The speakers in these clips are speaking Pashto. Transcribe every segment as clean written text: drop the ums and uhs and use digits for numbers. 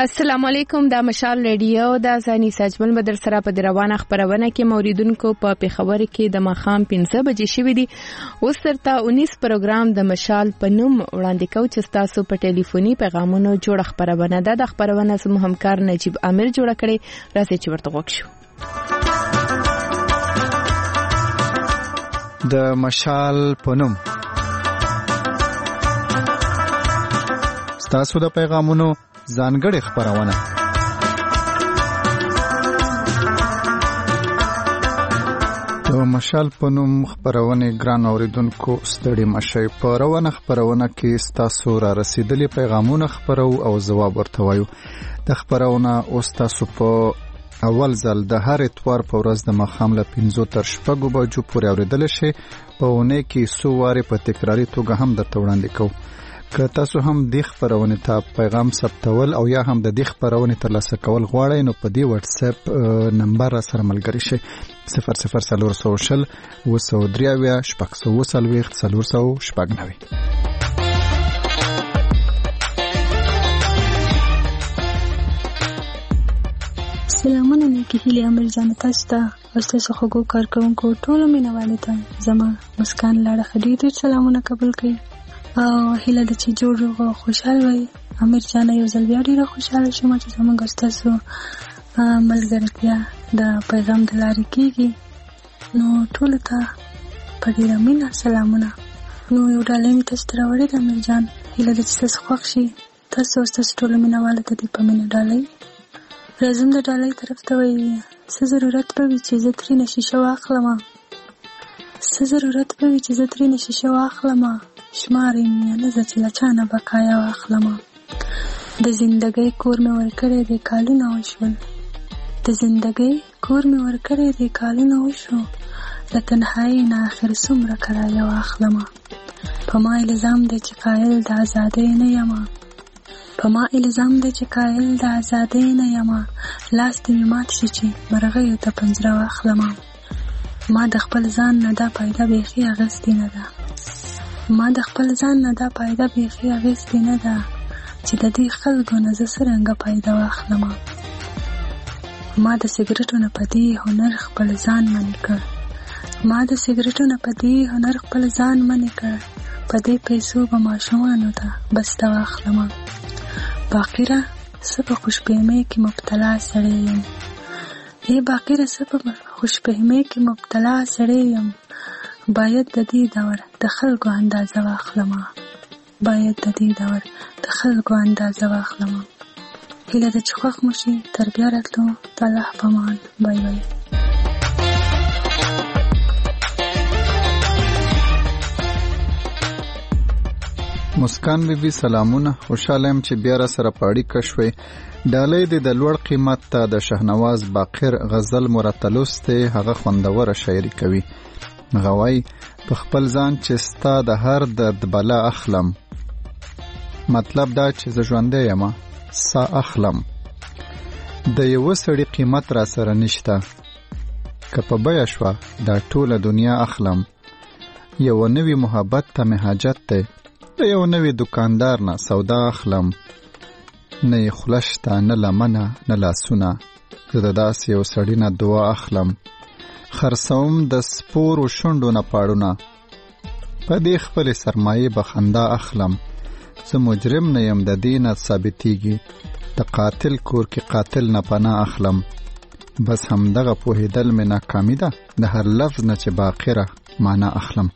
السلام علیکم. دا مشال ریډیو د ځاني سجمل بدر سره په روانه خبرونه کې موریدونکو په پیښور کې د ماخام 15 بجې شوې دي. اوس ترته 19 پروګرام د مشال په نوم وړاندې کوي چې تاسو په ټلیفوني پیغامونو جوړ خبرونه ده. د خبرونه سم همکار نجیب امیر جوړ کړي. راځي چې ورته وښیو. د مشال په نوم تاسو د پیغامونو ځانګړې خبرونه. د مشال په نوم خبرونه ګران اوریدونکو ستړي مشي. په روانه خبرونه کې تاسو را رسیدلي پیغامونه خبرو او جواب ورته وایو. د خبرونه اوس تاسو په اول ځل د هر اتوار په ورځ د ماخام له 5 تر 6 بجو پورې اوریدل شي. په ونه کې سو واره په تکراری توګه هم د وړاندې کوو. که تاسو هم د خبرونه ته پیغام ثبتول او یا هم د خبرونه ترلاسه کول غواړئ نو په دې واتس اپ نمبر سره ملګری شئ 0040 203 شپږ 499. سلامونه نیکی هیلی امر جان تاسو ته او تاسو خوږو کارکونکو ټولو مینوالو ته زما مسکان لاړه خډې سلامونه قبول کړئ او هیله د چې جوړ خوشاله وي. امیر جان یو ځل بیا ډیره خوشاله شوم چې زموږ تاسو ملګرتیا د پیغام د لارې کیږي. نو ټول ته په ډیره مینه سلامونه. نو یو ډالۍ می تاسو ته راوړې ده امیر جان. هیله د چې تاسو خوښ شي. تاسو ټول مینوالو ته دې په مینه ډالۍ راځم د ډالۍ طرف ته وایي څه ضرورت به وي چې زه ترېنه شیشه واخلم. څه ضرورت به وي چې زه ترېنه شیشه واخلم. شمارې مې نه زه چې له چا نه بقایا واخلم. د زندګۍ کور مې ورکړی دی کالونه وشول. د زندګۍ کور مې ورکړی دی کالونه وشو. له تنهایۍ نه آخر څومره کرایه واخلم. په ما الزام دی چې قایل د ازادۍ نه یم. په ما الزام دی چې قایل د ازادۍ نه یم. لاس دې مې مات شي چې مرغیو ته پنجره واخلم. ما د خپل ځان نه دا پیدا بیخي اغستې نه ده. ما د خپل ځان نه دا پیدا بیخي اغستې نه ده چې د دې خلکو نه زه څرنګه پیدا واخلم. ما د سګرټو نه په دې هنر خپل ځان منې کړ. ما د سګرټو نه په دې هنر خپل ځان منې کړ. په دې پیسو به ماشومانو ته بسته واخلم. باقیره څه په خوشبینۍ کې مبتلا سړی یم. ای باقیره څه په خوشبینۍ کې مبتلا سړی یم. باید د دې دور د خلکو اندازه واخلم. باید د دې دور د خلکو اندازه واخلم. هیله ده چې خوښ مو شي. تر بیا راتلو. د الله په امان. بای بای. مسکان بیبي سلامونه. خوشاله يم چې بیا را سره پاړی کښوي. ډالۍ دې د لوړ قیمت ته د شهنواز باقر غزل مرتلسته هغه خوندوره شاعري کوي. غوای په خپل ځان چې ستا د هر درد بلا اخلم. مطلب دا چې زه ژوندی یم سا اخلم. د یو سړي قیمت را سره نشته. که په بیا شوه دا ټوله دنیا اخلم. یو نوی محبت ته مې حاجت دی. د یو نوی دکاندار نه سودا اخلم. نه یې خوله شته نه لمنه نه لاسونه. زه د داسې یو سړي نه دعا اخلم. خرڅوم د سپورو شونډو نه پاړونه. په دې خپل سرمایه به خندا اخلم. زه مجرم نه یم د دې نه ثابتېږي. د قاتل کور کې قاتل نه پناه اخلم. بس همدغه پوهېدل مې ناکامي ده. د هر لفظ نه چې باقیره معنا اخلم.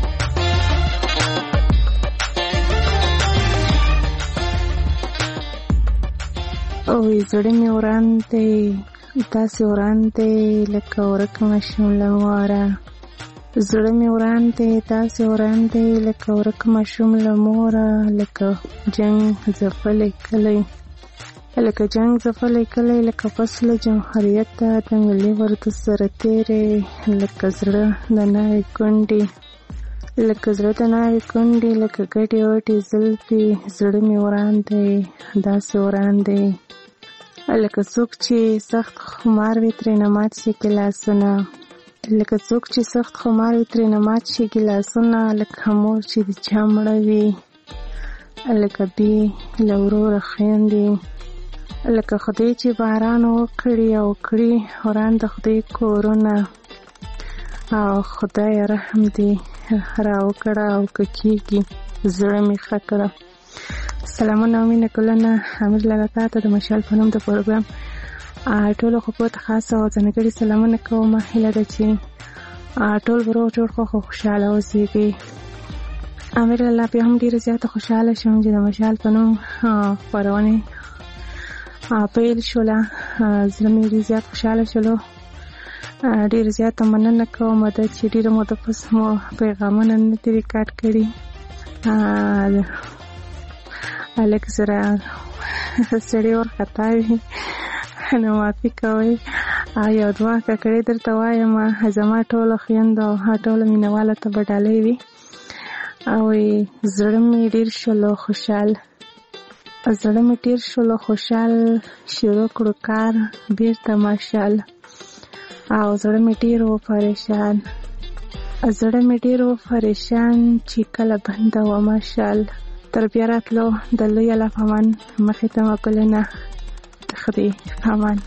اوی زړه مې وران دی تاسې وران دی لکه ورک ماشوم له موره. زړه مې وران دی تاسې وران دی لکه ورک ماشوم له موره. لکه جنگ ځپلی کلی لکه جنگ ځپلی کلی لکه فصل جمهوریت ته دنګلې ورته سره تېرې. لکه زړه د ناوې کونډې لکه زړه د ناوې کونډې لکه ګډې وډې زلفې. زړه مې وران دی داسې وران دی لکه څوک چې سخت خمار وي ترېنه مات شي ګیلاسونه. لکه څوک چې سخت خمار وي ترېنه مات شي ګیلاسونه. لکه مور چې د چا مړه وي لکه بې له وروره خویندې. لکه خدای چې باران وکړي او کړي وران د خدای کورونه او خدای رحم دې راوکړه او که کېږي زړه مې ښه کړه. سلامونه او مینه کلونه امیر لاله تا ته د مشال په نوم د پروګرام ټولو خپلو ته خاصه او ځانګړي سلامونه کوم. هیله ده چې ټول به روغ جوړ خو خوشحاله اوسېږئ. امیر لاله بیا هم ډېره زیاته خوشحاله شوم چې د مشال په نوم خپرونې پیل شوله. زړه مې ډېر زیات خوشحاله شولو. ډېره زیاته مننه کوم ده چې ډېره موده پس مو پیغامونه نه دي ریکارډ کړي. لږ زره سړی ورخطا وي نو معافي کوئ. یو دوه ککړې درته وایم زما ټولو خویندو او ټولو مینهوالو ته به ډالۍ وي او زړه مې ډېر شولو خوشحال شروع کړو کار بیرته ماشال او زړه مې ډېر و پریشان چې کله بنده و ماشال. تر بیا راتلو د لوی الله په امان مخې ته مګلنه د خدای په امان.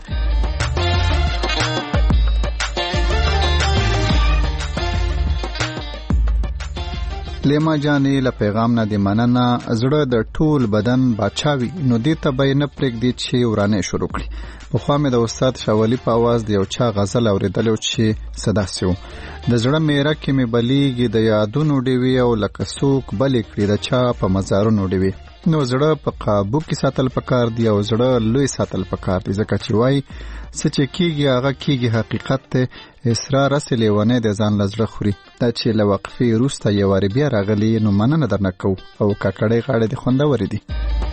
لیما جانې له پیغام نه دې مننه. زړه د ټول بدن باچاوي نو دې ته به یې نه پرېږدي چې ورانې شروع کړي. پخوا مې د استاد شاولي په اواز د یو چا غزل اورېدلی چې څه داسې و: د زړه میره کې مې بلیږي د یادونو ډیوې او لکه څوک بلې کړي د چا په مزارونو ډیوې. نو زړه په قابو کې ساتل پکار دی او زړه لوی ساتل پکار دی، ځکه چې وایي څه چې کېږي هغه کېږي، حقیقت دی. اسرار هسې لیونی دی ځان له زړه خوري. دا چې له وقفې وروسته یو وارې بیا راغلي نو مننه درنه کوو او ککړۍ غاړې دې خوندورې دي.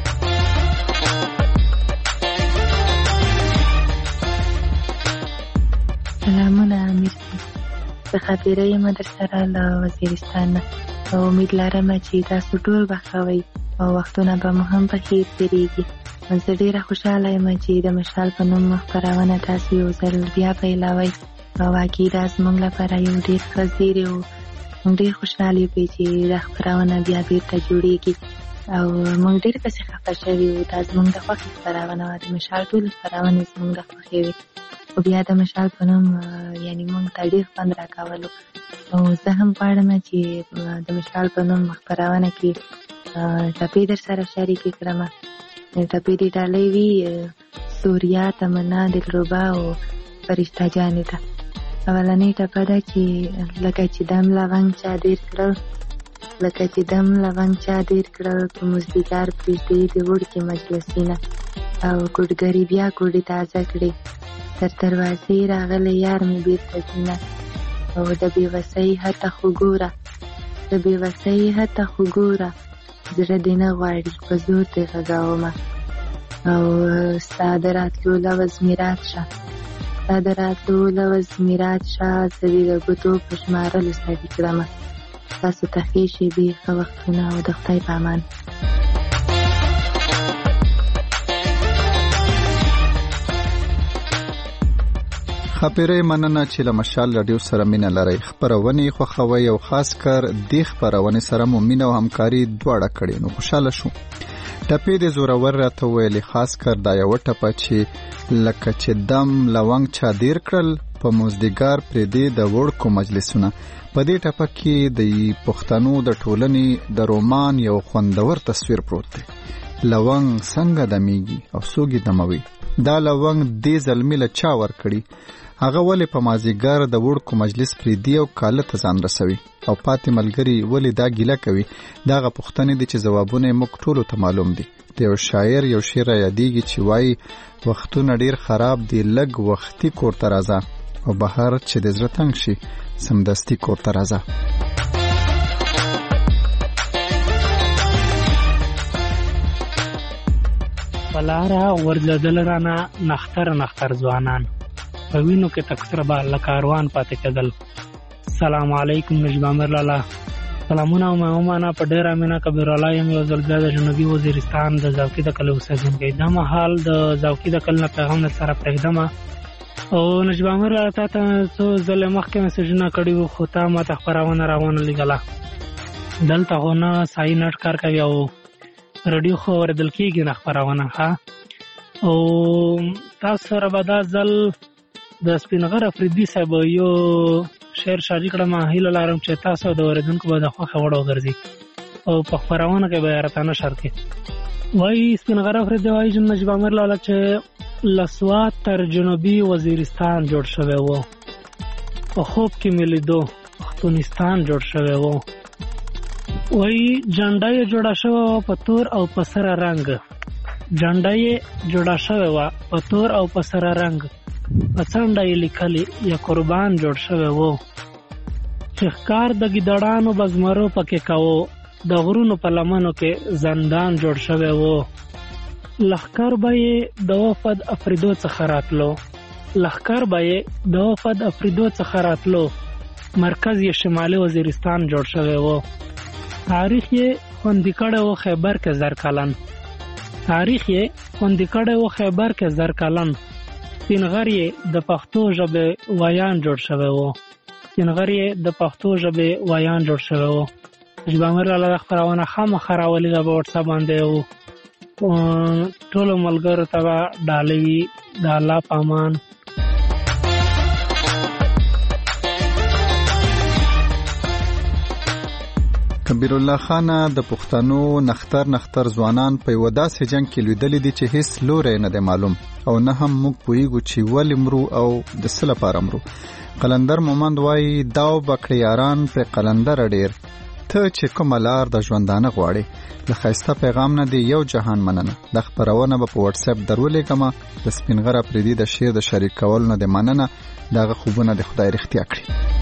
سلامونه امیر صاحب، زه خبیره یم در سره له وزیرستان نه او امید لرم چې تاسو ټول به ښه وئ او وختونه به مو هم په خیر تېرېږي. زه ډېره خوشحاله یم چې د مشال په نوم خپرونه تاسو یو ځل بیا پیلوئ او واقعي دا زموږ لپاره یو ډېر ښه زیری و. موږ ډېر خوشحاله یو چې دا خپرونه بیا بیرته جوړېږي او موږ ډېر پسې خفه شوي وو. دا زموږ د خوښې خپرونه وه، د مشال ټولې خپرونې زموږ د خوښې وې او بیا د مشال په نوم یعنې موږ ته ډېر خوند راکولو. او زه هم غواړم چې د مشال په نوم خپرونه کې ټپې در سره شریکې کړم. ټپې دې ډالۍ وي سوریا، تمنا، دلربا او فرشته جانې ته. اولنۍ ټپه ده چې لکه چې دم لونګ چا دیر کړل په مزدګار پرېږدي د وړکې مجلسینه او کوډګري بیا کوډې تازه کړې تر دروازې راغلی یار مې بیرته ځینه او د بېوسۍ حته خو ګوره زړه دې نه غواړي په زور دې غږومه او ستا د راتلو لوز میرات شه زه دې د ګوتو په شمارلو ستړي کړمه. تاسو ته ښې شېبې، ښه وختونه او د خدای په امان. خبرې مننه چې له مشال راډیو سره مینه لرئ، خپرونې خوښوئ او خاص کر دې خپرونې سره مو مینه او همکاري دواړه کړې نو خوشحاله شو. ټپې دې زورور راته وویلې، خاص کر دا یوه ټپه چې لکه چې دم لونګ چا دیر کړل په مزدګار پرېږدي د وړکو مجلسونه. په دې ټپه کې د پښتنو د ټولنې د رومان یو خوندور تصویر پروت دی. لونګ څنګه دمیږي او څوک یې دموي؟ دا لونګ دې زلمي له چا ورکړي؟ هغه ولې په مازیګر د وړکو مجلس پرېږدي او کاله ته ځان رسوي؟ او پاتې ملګري ولې دا ګیله کوي؟ دغه پوښتنې دي چې ځوابونه یې موږ ټولو ته معلوم دي. د یو شاعر یو شعر یادېږي چې وایي وختونه ډېر خراب دي، لږ وختي کور ته راځه او بهر چې د زړه تنګ شي سمدستي کور ته راځه. پلاره ورځدل رانه نختر ځوانان په وینو کې تکسره به لکاروان پاتې کېدل. السلام علیکم نجم امیر لاله. سلامونه او مهمانه په ډېره مینه کبیر الله یم یو ځل بیا د جنوبي وزیرستان د زاوکي د کلي اوسېدونکی. دا مهال د زاوکي د کلي نه پیغام در سره پرېږدم او نجم امیر لاله تا ته څو ځلې مخکې مسیجونه کړي وو خو تا ما ته خپرونه راونه لېږله. دلته خو نه سایي نټ کار کوي او رادیو خو اورېدل کېږي نه خپرونه ښه. او تاسو سره به دا ځل د سپینغر افریدي صاحب یو شعر شاعري کړم. هیله لرم چې تاسو د اوریدونکو به د خوښه وړ وګرځي او په خپرونه کې به راتانه شر کې وایي سپینغر افریدي وایي چې نجیب امیر لاله چې لسوات تر جنوبي وزیرستان جوړ شوی و، په خوب کې مې لیدو پښتونستان جوړ شوی و. وایي جنډه یې جوړه شوې وه په تور او په سره رنګ، جنډه یې جوړه شوې وه په تور او په سره رنګ، په څنډه یې لیکلي یا قربان جوړ شوی و. چې ښکار د ګیدړانو به زمرو پکې کوو، د غرونو په لمنو کې زندان جوړ شوی و. لښکر به یې د وفد افریدو څخه راتلو، لښکر به یې د وفد افریدو څخه راتلو، مرکز یې شمالي وزیرستان جوړ شوی و. تاریخ یې خوندي کړی و خیبر کې زر کلن، تاریخ یې خوندي کړی و خیبر کې زر کلن. سپینغر یې د پښتو ژبې ویان جوړ شوی و، سپینغر یې د پښتو ژبې ویان جوړ شوی و. نجیب امیر لاله د خپرونه خامخا راولېږه په وټساپ باندې و. ټولو ملګرو ته به ډالۍ وي د الله په امان. کبیر الله خان د پښتنو نختر ځوانان په یو داسې جنگ کې لیدلې دي چې هیڅ لوري نه دی معلوم او نه هم موږ پوهیږو چې ولې مرو او د څه لپاره مرو. قلندر مومند وایي داو بکړې یاران پر قلندر ډیر، ته چې کومه لار د ژوندانه غواړې. له ښایسته پیغام نه دی یو جهان مننه. د خپرونه به په واتساپ درولېږم. د سپینغر افریدي د شعر د شریک کولو نه دی مننه. دغه خوبونه د خدای رښتیا کړي.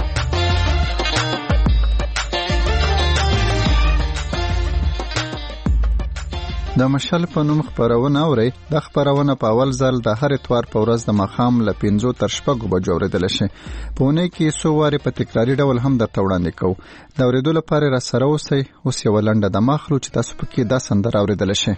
د مشال په نوم خپرونه اوري. د خپرونه په اول ځل د هر اتوار په ورځ د ماښام له 5 تر 6 بجو اورېدل شي. په اونۍ کې څو وارې په تکراري ډول هم درته وړاندې کوو. د اورېدو لپاره را سره اوسئ. اوس یو لنډه دمه اخلو چې تاسو پکې دا سندره اورېدل شي.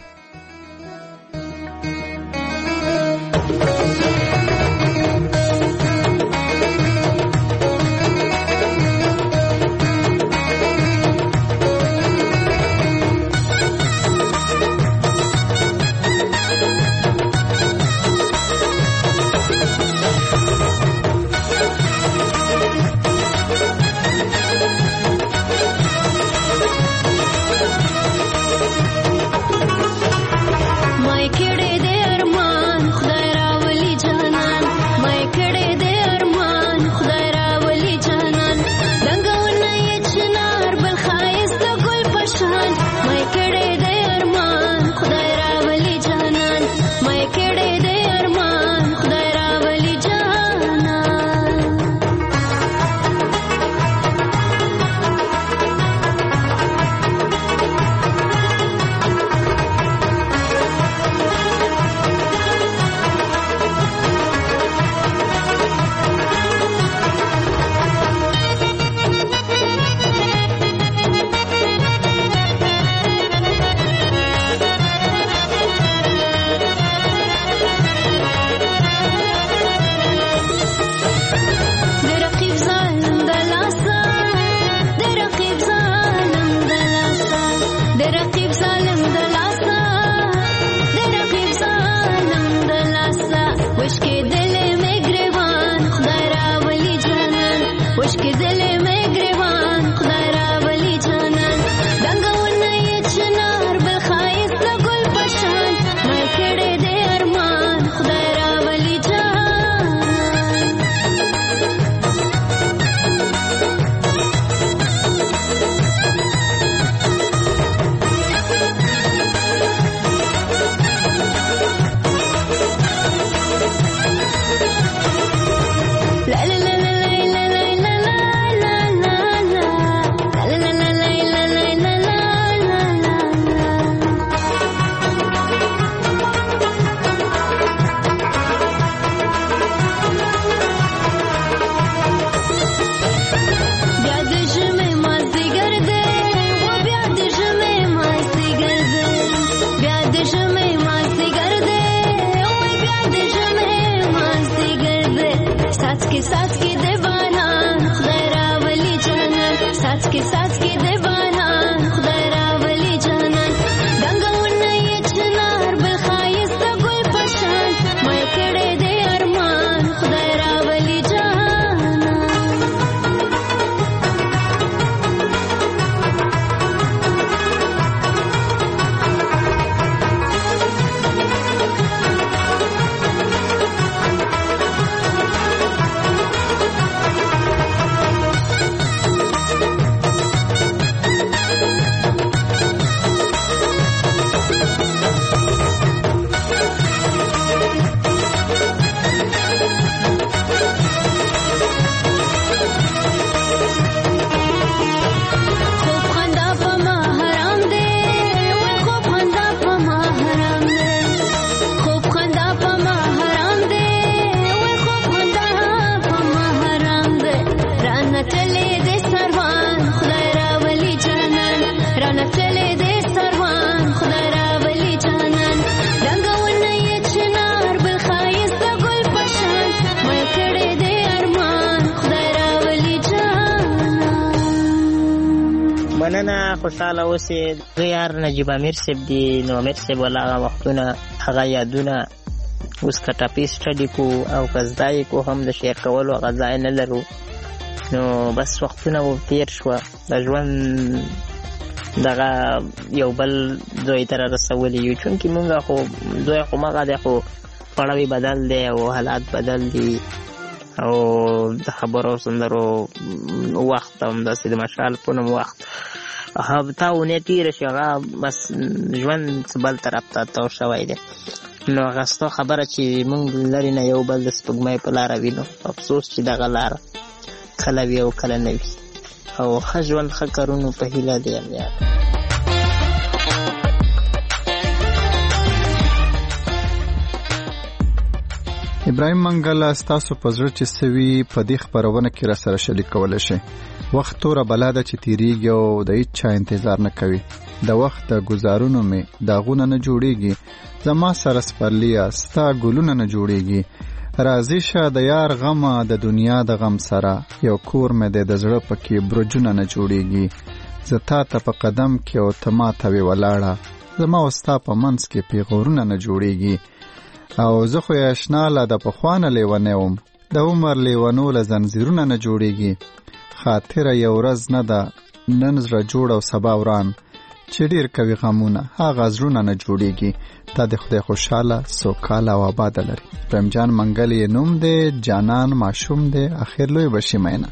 مننه، خوشحاله اوسې. زه یار نجیب امیر صاحب دی. نو امیر صاحب والا هغه وختونه هغه یادونه اوس که ټاپي سټډي کو او که زده یې کو هم د شعر کولو هغه ځای نه لرو. نو بس وختونه تېر شوه د ژوند دغه یو بل ځای ته رارسولي یو، چونکې مونږ خو ځای خو مغه دی، خو پړاوی بدل دی او حالات بدل دي او د خبرو سندرو وخت هم داسې د مشال په نوم وخت تا اونې تېره شي، هغه بس ژوند بل طرف ته تاو شوی دی. نو هغه ستا خبره چې مونږ لرې نه یو بل د سپوږمۍ په لاره وینو، افسوس چې دغه لاره کله وي او کله نه وي. او ښه ژوند ښه کارونو په هیله دی یار. ابراهیم منګله، ستاسو په زړه چې څه وي په دې خپرونه کې راسره شریک کولی شئ. وخت توره بلا ده چې تېرېږي او د هېڅ چا انتظار نه کوي. د وخت د ګزارونو مې داغونه نه جوړېږي، زما سره سپرلیه ستا ګلونه نه جوړېږي. راضي شه د یار غمه د دنیا د غم سره، یو کور مې دی د زړه پکې برجونه نه جوړېږي. زه تا ته په قدم کې او ته ما ته وې ولاړه، زما او ستا په منځ کې پیغورونه نه جوړېږي. او زه خو یې اشنا له د پخوا نه لیونی وم، د عمر لیونو له زنځیرونه نه جوړېږي. خاطره یو ورځ نه ده نن زړه جوړ او سبا وران، چې ډېر کوي غمونه هغه زړونه نه جوړېږي. تا د خدای خوشحاله سوکاله او آباده لري. ابراهیم جان منګل یې نوم دی، جانان ماشوم دی، اخر لوی بشي مینه.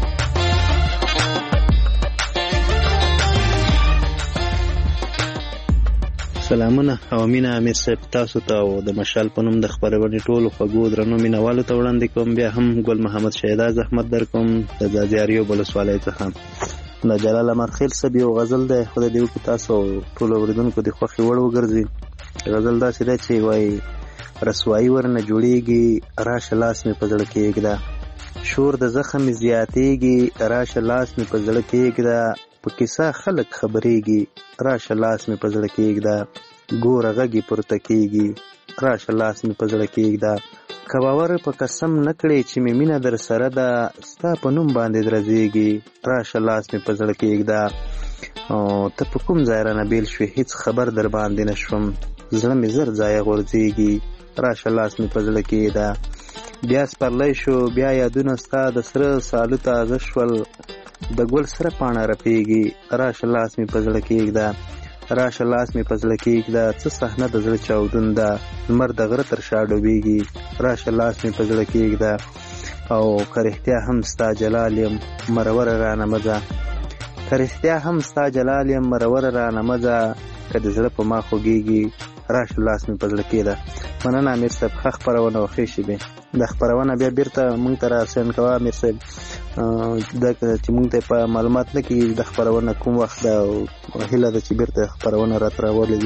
سلامونه او مینه امیر صاحب تاسو ته او د مشال په نوم د خپرونې ټولو خوږو درنو مینوالو ته وړاندې کوم. بیا هم ګل محمد شهدا زحمت در کوم د ځاځیاریو ولسوالۍ څخه. د جلال امرخیل صاحب یو غزل دی، خدای دې وکړي تاسو ټولو اورېدونکو د خوښې وړ وګرځي. غزل داسې دی چې وایي رسوایي ورنه جوړېږي، راشه لاس مې په زړه کېږده. شور د زخم زیاتېږي، راشه لاس مې په زړه کېږده. په کیسه خلک خبرېږي، راشه لاس مې په زړه کېږده. ګوره غږې پورته کېږي، راشه لاس مې په زړه کېږده. که باور په قسم نه کړې چې مې مینه در سره ده، ستا په نوم باندې درځېږي، راشه لاس مې په زړه کېږده. ته په کوم ځای رانه بیل شوې، هېڅ خبر در باندې نه شوم، زړه مې زر ځایه غورځېږي، راشه لاس مې په زړه کېږده. بیا سپرلی شو بیا یادونه ستا د سره سالو تازه شول، د ګل سره پاڼه رپېږي، راشه لاس مې په زړه کېږده. راشه لاس مې په زړه کېږده. څه صحنه د زړه چاودون ده، لمر د غره تر شا ډوبېږي، راشه لاس مې په زړه کېږده. او که رښتیا هم ستا جلال یم مروره رانه مه ځه، که رښتیا هم ستا جلال یم مروره رانه مه ځه. که د زړه په ما خوږېږي، راشه لاس مې په زړه کېږده. مننه امیر صاحب، ښه خپرونه او ښې شېبې. دا خپرونه بیا بیرته مونږ ته راسین کوه امیر صاحب، دا چې مونږ ته په معلومات نه کېږي د خپرونه کوم وخت ده، او هیله ده چې بیرته خپرونه راته راولېږي.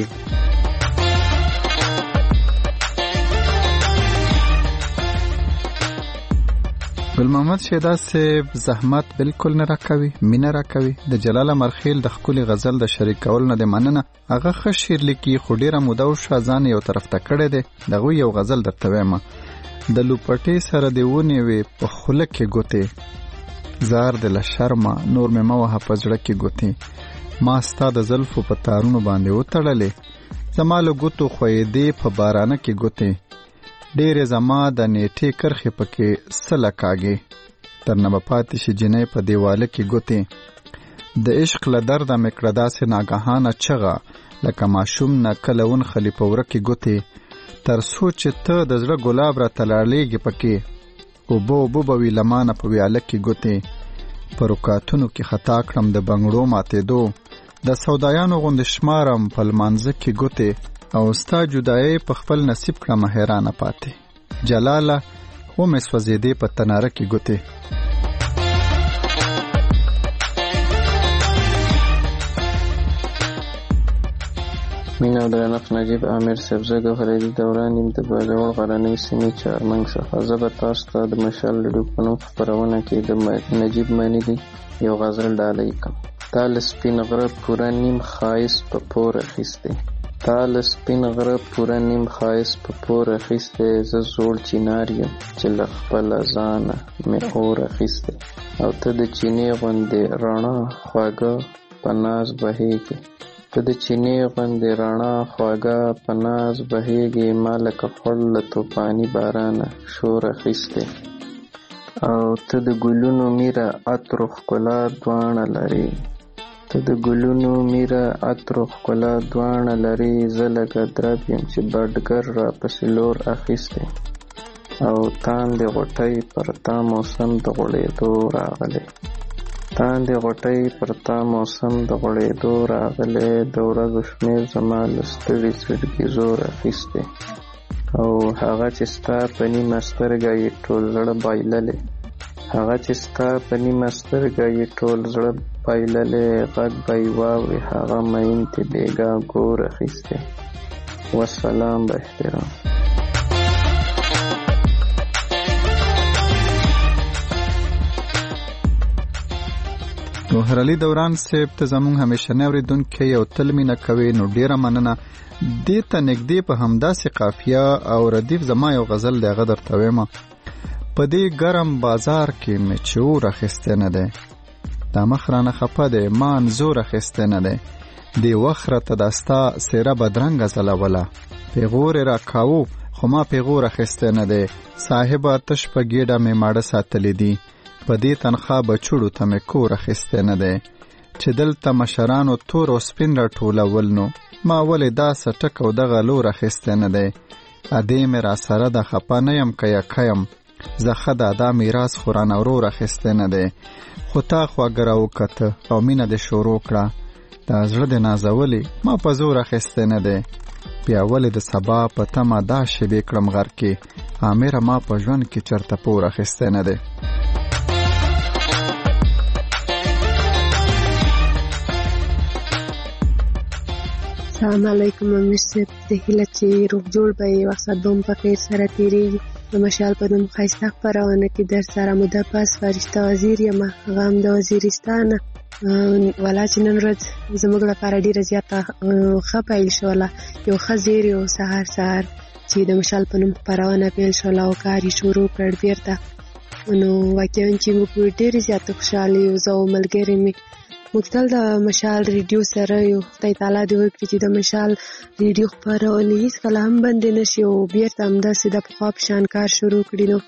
ګل محمد شهدا صاحب زحمت بالکل نه راکوي، مینه راکوي. د جلال امرخیل د ښکلي غزل د شریک کول نه د مننه. هغه ښه شعر لیکي خو ډېره موده وشوه ځان یو طرف ته کړی دی. د هغوی یو غزل درته وایم: د لوپټې سره دې ونیوې په خوله کې ګوتې، زار دې له شرمه نور مې مه وهه په زړه کې ګوتې. ما ستا د زلفو په تارونو باندې وتړلې، زما له ګوتو خویدې په بارانه کې ګوتې. ډېرې زما د نیټې کرښې پکې سله کاږې، درنه به پاتې شي جنۍ په دیواله کې ګوتې. د عشق له درده مې کړه داسې ناګهانه چغه، لکه ماشوم نه کله ونښلي په وره کې ګوتې. تر څو چې ته د زړه ګلاب را تلاړېږي پکې، اوبه اوبه به وي له مانه په ویاله کې ګوتې. په رکاتونو کې خطا کړم د بنګړو ماتېدو، د سودایانو غوندې شمارم په لمانځه کې ګوتې. او ستا جدایۍ په خپل نصیب کړم حیرانه پاتې، جلاله ومې سوځېدې په تناره کې ګوتې. مینه او درنښت نجیب امیر صاحب، زه ګوهرعلي دوران یم د باجوړ غرنۍ سیمې چارمنګ څخه. زه به تاسو ته د مشال لډو په نوم خپرونه کې د نجیب منیلي یو غزل ډالۍ کړم. تا له سپین غره پوره نیم ښایست په پور اخیستی، تا له سپین غره پوره نیم ښایست په پور اخیستی. زه زوړ چینار یم چې له خپله ځانه مې اور اخیستی، او ته د چینې غوندې رڼا خواږه په ناز بهیږي. ته د چینې غوندې رڼا خواږه په ناز بهیږي. ما لکه خوړ له توپاني بارانه شور اخیستی. او ته د ګلونو میره عطر و ښکلا دواړه لرې. ته د ګلونو میره عطر و ښکلا دواړه لرې. زه لکه درب یم چې بډګر را پسې لور اخیستی. او تاندې غوټۍ پر تا موسم د غوړېدو راغلی. تاندې غوټۍ پر تا موسم د غوړېدو راغلی. د ورځو شمېر زما له ستړي زړګي زور اخیستی. او هغه چې ستا په نیمه سترګه یې ټول زړه بایللی. هغه چې ستا په نیمه سترګه یې ټول زړه بایللی. غږ به یې واوري هغه مین ته بېګا ګور اخیستی. والسلام به احترام. ګوهر علي دوران صاحب ته زموږ همیشنی اورېدونکی او تل مینه کوي، نو ډیره مننه. دې ته نږدې په همداسې قافیه او ردیف زما یو غزل دی، هغه درته ویمه. په دې ګرم بازار کې مې چې اور اخیستی نه دی، دا مخ رانه خفه دی ما انځور اخیستی نه دی. دې وخت راته دا ستا څېره بدرنګه ځلوله، پیغور یې راکاوه خو ما پیغور اخیستی نه دی. صاحبه تش په ګېډه مې ماړه ساتلی دي، په دې تنخوا بچوړو ته مې کور اخیستی نه دی. چې دلته مشرانو تور او سپین راټولول نو ما ولې دا سټک او دغه لور اخیستی نه دی. ادې مې را سره ده خپه نه یم که یکه یم، زه ښه ده دا میراث خو رانه ورور اخیستی نه دی. خو تا خواږه راوکته او مینه دې شروع کړه، دا زړه دې نازولي ما په زور اخیستی نه دی. بیا ولې د سبا په تمه دا شیبې کړم غر کې، امره ما په ژوند کې چرته پور اخیستی نه دی. السلام علیکم امیر صاحب، د هیله چې روغ جوړ به یې، وخت به هم په خیر سره تېرېږي. د مشال په نوم ښایسته خپرونه کې در سره موده پس فرشته وزیر یم، هغه هم د وزیرستانه. والا چې نن ورځ زموږ لپاره ډېره زیاته ښه پیل شوله، یو ښه زیری و سهار سهار چې د مشال په نوم خپرونه پیل شوله او کار یې شروع کړ بېرته. نو واقعا چې موږ ډېرې زیاته خوشحاله یو، زه او ملګري مې موږ تل د مشال ریډیو سره یو. خدای تعالی دې وکړي چې د مشال ریډیو خپرونې هېڅکله هم بندې نه شي او بېرته همداسې د پخوا په شان کار شروع کړي. نو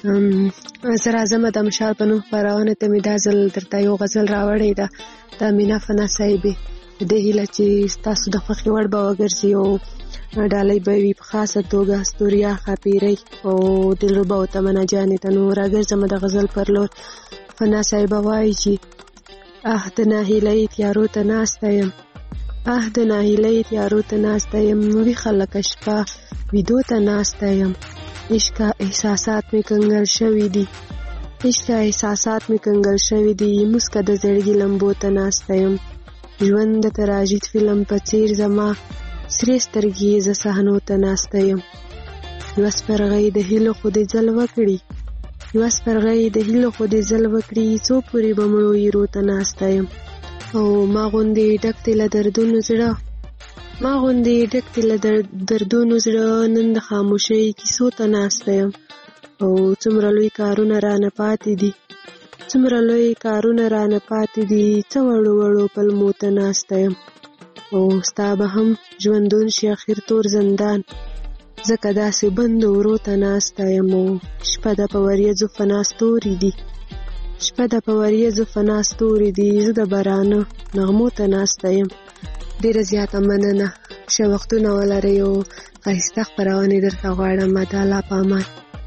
زه راځم د مشال په نوم خپرونه ته مې دا ځل درته یو غزل راوړی ده د مینا فنا صاحبې. په دې هیله چې ستاسو د خوښې وړ به وګرځي او ډالۍ به وي په خاصه توګه ستوریا ښاپیرۍ او دلربا او تمنا جانې ته. نو راګرځم د غزل پر لور. فنا صاحبه وایي چې د ناهیلۍ تیارو ته ناسته یم، د ناهیلۍ تیارو ته ناسته یم، ویښه لکه شپه ویدو ته ناسته یم. عشقه احساسات مې کنګل شوي دي، عشقه احساسات مې کنګل شوي دي، مسکه د زړګي لمبو ته ناسته یم. ژوند د تراژید فلم په څیر زما سرې سترګې زه صحنو ته ناسته یم. یوه سپرغۍ د هیلو خو دې ځل وکړي، یوه سپرغۍ د هیلو خو دې ځل وکړي، څو پورې به مړو یېرو ته ناسته یم. او ما غوندې ډک دې له دردونو زړه، ما غوندې ډک دې له دردونو زړه، نن د خاموشۍ کیسو ته ناسته یم. او څومره لوی کارونه رانه پاتې دي، څومره لوی کارونه رانه پاتې دي، څه وړو وړو پلمو ته ناسته یم. او ستا به هم ژوندون شي اخر تور زندان، ځکه داسې بندو ورو ته ناسته یم. او شپه د په وریځو فنا ستوري دي، شپه د په وریځو فنا ستوري دي، زه د بارانه نغمو ته ناسته یم. ډېره زیاته مننه، ښه وختونه ولرئ او ښایسته خپرونې درته غواړم. د الله په امان.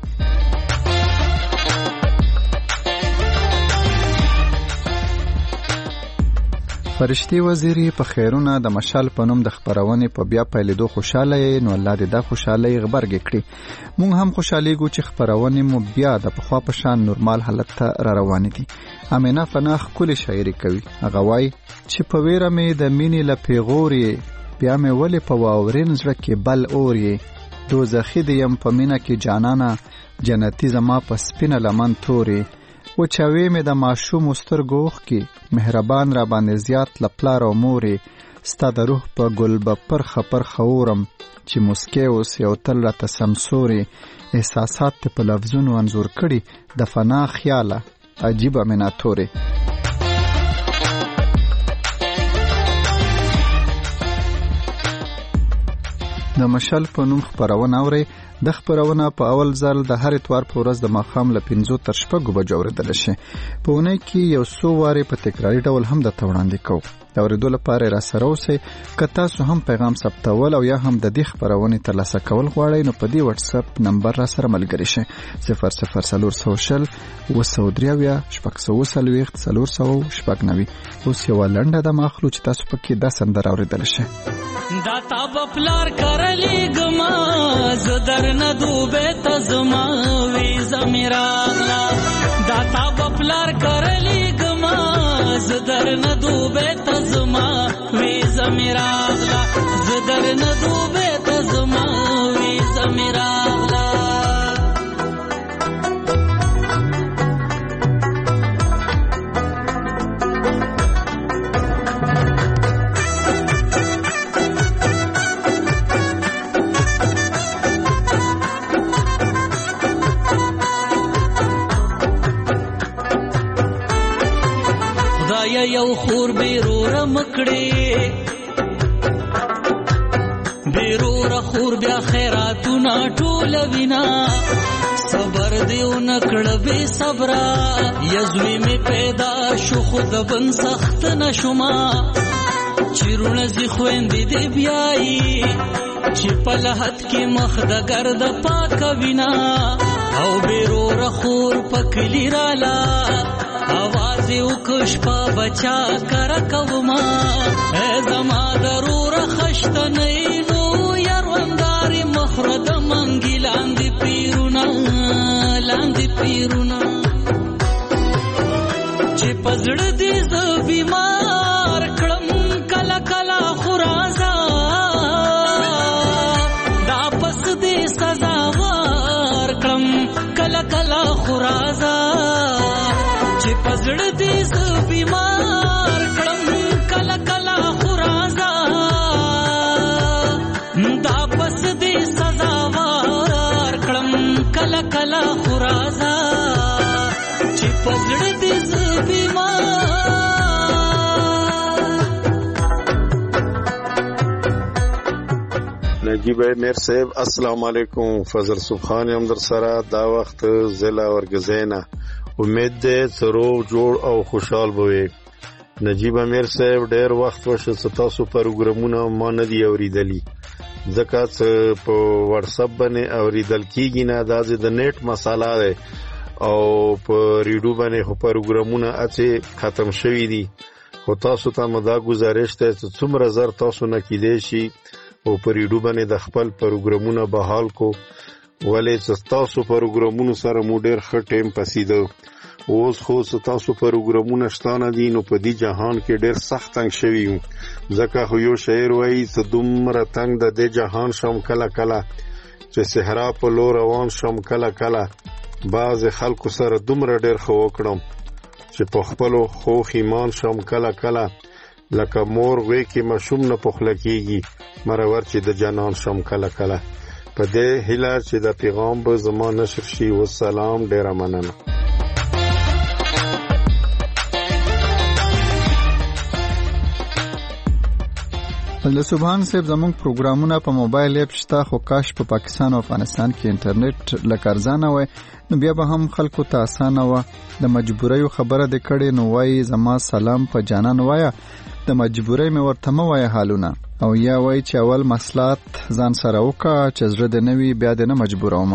فرشتي وزیري په خیرونه د مشال په نوم د خپرونې په بیا پیلېدو خوشاله یې، نو الله دې دا خوشحالۍ غبرګې کړي. مونږ هم خوشحالیږو چې خپرونې مو بیا د پخوا په شان نورمال حالت ته را روانې دي. امینا فنا ښکلې شاعري کوي، هغه وایي چې په ویره مې د مینې له پیغور یې، بیا مې ولې په واورین زړه کې بل اور یې. دوزخي دې یم په مینه کې جانانه، جنتي زما په سپینه لمن تورې. وچوي مې د ماشومو سترګو اوښکې، مهربان را باندې زیات له پلار او مورې. ستا د روح په ګل به پرخه پرخه اورم، چې مسکی اوسې او تل راته سمسورې. احساسات ته په لفظونو انځور کړي، د فنا خیاله عجیبه میناتورې. د مشال په نوم خپرونه اوري. د خپرونه په اول ځل د هر اتوار په ورځ د ماښام له 5 تر 6 بجو اورېدل شي. په اونۍ کې یو څو وارې په تکراري ډول هم د وړاندې کوو. د اورېدو لپاره را سره اوسئ. که تاسو هم پیغام ثبتول او یا هم د دې خپرونې ترلاسه کول غواړئ نو په دې واتس اپ نمبر را سره ملګري شئ 0040 203 490. اوس یو لنډه د ماخلو چې تاسو پکې د سندره اورېدل شئ. دا تا بپلار کرلی گما زدر ندوبه تزما وی زمیراغلا. دا تا بپلار کرلی گما زدر ندوبه تزما وی زمیراغلا. زدر ندوبه تزما وی زمیراغلا. یو خور بیرور مکړي بیرور خور بیا خیراتونه ټول وینا صبر دیو نکړ به صبر یزوی می پیدا شو خود بن سخت نشما چیرونه زی خويندې دی بیاي چې په لحد کې مخ د ګرد پاک وینا او بیرور خور پکلی رالا आवाज وکش پا بچا کر کوما زما ضرور خشت نه نو يرونداري مخرد منګي لاندې پیرونا چې پزړ دې ز بیمار کړم کلا کلا خرازا دا پس دې سزا ور کړم کلا کلا خرازا چې پزړ دې ز بیمار کړم کلا کلا خرازا دا پس دې سزا ور کړم کلا کلا خرازا چې پزړ دې ز بیمار. نجیب میر صاحب السلام علیکم. فضل سبحان امدر سره دا وخت ضلع ورګزینا امید دې سرو جوړ او خوشحال بوي. نجیب امیر صاحب ډېر وخت وشو تاسو پروګرامونه ما نه دی اوریدلی ځکه په واتس اپ باندې اوریدل کیږي نه دا د نیټ مساله ده او په ریډیو باندې خو پروګرامونه اته ختم شوي دي. خو تاسو ته مدا گزارش ته څومره زر تاسو نه کیدې شي او په ریډیو باندې د خپل پروګرامونه بحال کو ولې تاسو پروګرامونو سره مو ډېر ښه ټیم پسیدو. اوس خو تاسو پروګرامونه شتانه دي نو په دې جهان کې ډېر سخت تنګ شوی یم ځکه خو یو شاعر وایي چې دومره تنګ د دې جهان شم کله کله چې صحرا په لور روان شم کله کله بعض خلکو سره دومره ډېر خو وکړم چې په خپلو خوښ ایمان شم کله کله لکه مور وې کې مشوم نه پخله کېږي مرور چې د جانان شم کله کله. په دې هیله چې د پیغام به زما نشر شي. والسلام ډېره مننه. فضل سبحان صاحب زموږ پروګرامونه په موبایل اپ شته خو کاش په پاکستان او افغانستان کې انټرنیټ لکه ارزانه وای نو بیا به هم خلکو ته اسانه و. د مجبورۍ خبره د کړي نو وای زما سلام په جانان وایا د مجبورۍ مې ورته مو وای حالونه او یا وای چې اول مصلحت ځان سره وکړه چې زړه د نوي بیا د نه مجبورومه.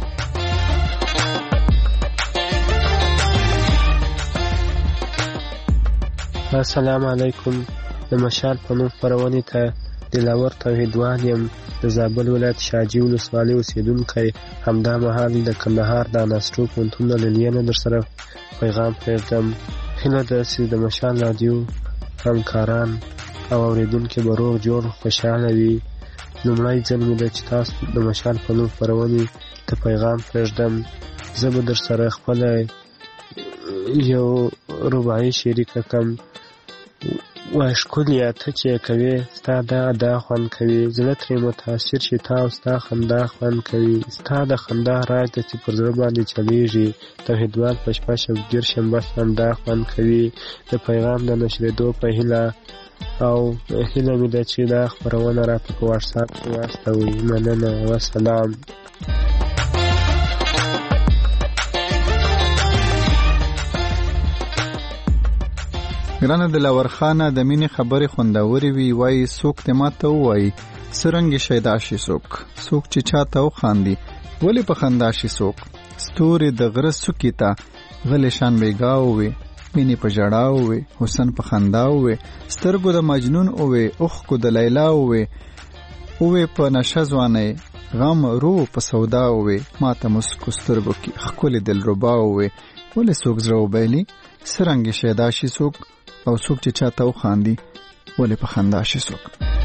السلام علیکم. د مشال په نوم خپرونې ته دلاور توحیدوال یم د زابل ولایت شاجي ولسوالۍ اوسېدونکی. همدا مهال د کندهار د اناستو پوهنتون له لیلیې نه در سره پیغام پرېږدم. هیله ده چې د مشال رادیو همکاران او اورېدونکي به روغ جوړ خوشحاله وي. لومړی ځل مې ده چې تاسو د مشال په نوم خپرونې ته پیغام پرېږدم. زه به در سره خپله یو رباعي شریکه کړم وای ښکليه ته چې کوې ستا دا ادا خوند کوي زړه ترې متاثر شي تا او ستا خندا خوند کوي ستا د خندا راز د چې پر زړه باندې چلیږي توحیدوال په شپه شبګیر شم بس همدا خوند کوي د پیغام د نشرېدو په هیله او هیله مې ده چې دا خپرونه راته په واټساپ کې واستوئ مننه وسلام ګرانه دلاور خانه د مینې خبرې خوندورې وي وایي څوک دې ماته ووایي څرنګه شیدا شي څوک چې چاته وخاندي ولې په خندا شي څوک ستوري د غره څوکې ته غلې شان بیګا ووي مینې په ژړا ووي حسن په خندا ووي سترګو د مجنون ووي اوښکو د لیلا ووي په نشه ځوانۍ غم رو په سودا ووي ماته مسکو سترګو کې ښکلې دلربا ووي ولې څوک زړه وبایلي څرنګه شیدا شي څوک او څوک چې چاته وخاندي ولې په خندا شي څوک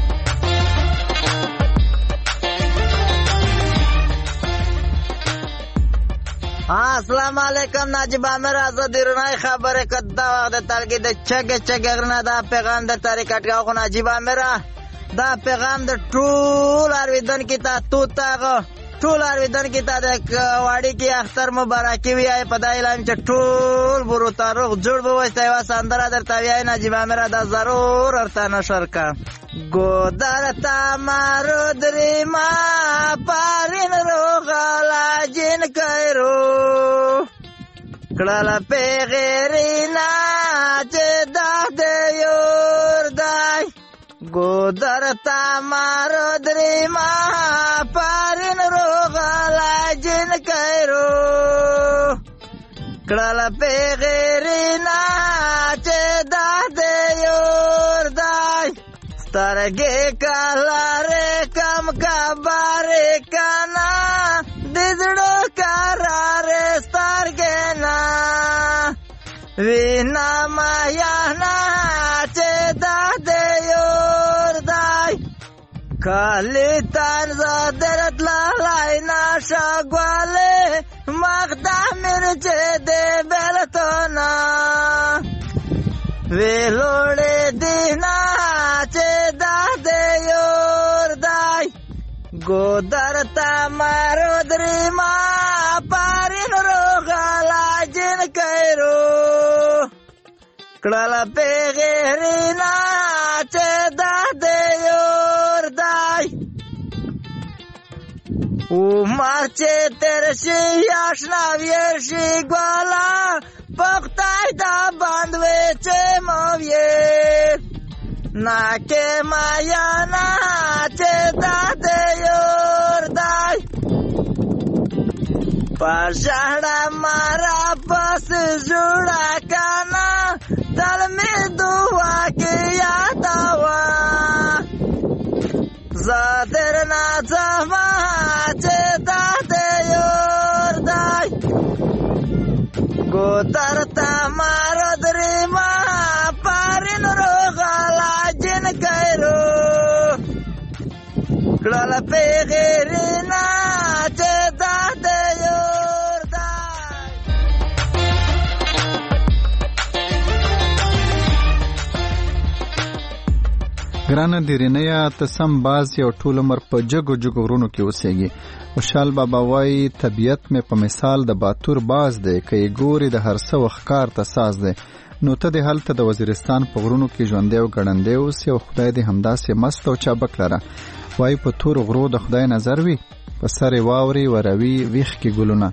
السلام علیکم ناجیب عامر آزادی رونای خبره کدا وخت تلګي د چګ غرنا دا پیغام د طریقټ غو ناجیب عامر دا پیغام د ټول ارویدن کی تا تو تاغه ټول ارویدن کی تا د واړی کی اختر مبارکي وی آی پدای لایم چې ټول برو تاروغ جوړ بوسته وا سندره درته وی ناجیب عامر دا ضرور ارته نشر کا ګودر تا مارو درما پارین روغلا جن کایرو کړه په غیرینا چې د یور دای ګودر تا مارو درما پارین روغلا جن کایرو کړه په غیرینا چې د یور دای سترګې کالاره کم کباره کنا دزړو کاراره سترګې نا وینا مایا نا چې د یور دای کالی تان زادرت لای نا شګواله مخدا مرچه دې بلتونا ویلوړې دینا چې د یور دای ګودر تا مارو درما پارین روغلا جن کایرو کړه په غیرینا چې د یور دای او مارچه ترشي آشنا ویشي ګوالا پختای دا باندوي چې مووي ناکه مایا نا چې د یور دای پښړه مارا پس جوړا کانا تل می دعا کې یاد وا زادر نا ځما چې د یور دای ګودر تا مارو درما پارین روغلا جن کایرو کړه په غیرینا چې د یور دای ګرانه دیرینیا ته سم باز یو ټول عمر په جګو ورونو کې اوسېږي خوشحال بابا وای طبیعت مې په مثال د باتور باز دی که یې ګوري د هر څه وښکار ته ساز دی نو ته د هلته د وزیرستان په غرونو کې ژوندی او ګړندی اوسې او خدای دې همداسې مست او چابک لره وای په تور غرو د خدای نظر وي په سر واوري وروي ویښ کې ګلونه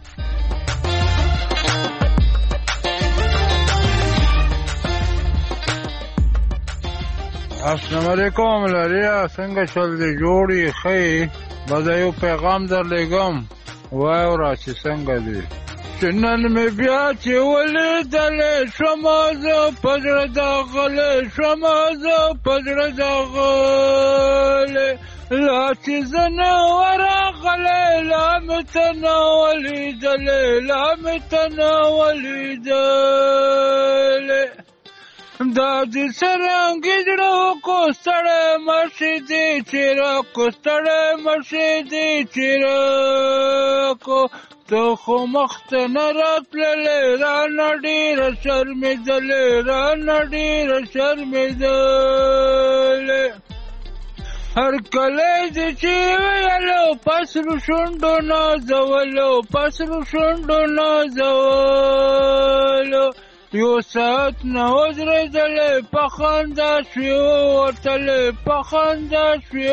السلام علیکم لریا څنګه چل دی جوړی خی بدا یو پیغام در لګم وای را چې څنګه دی چنن می بیا چې ولې دل شماز پجړ دغل شماز پجړ دغل لا چې زنه ورغل لا متناولې دل لا متناولې دل دا دې سرنګ جوړو کو ستړې مرشي دې چیرې کو ستړې مرشي دې چیرې کو ته خو مخته نه راتللې رانه ډېره شرمېدلې رانه ډېره شرمېدلې هر کله دې چې ویلو پسرو شونډو نازولو پسرو شونډو نازولو یو ساعت نه ودرېدلې په خندا شوې ووتلې په خندا شوې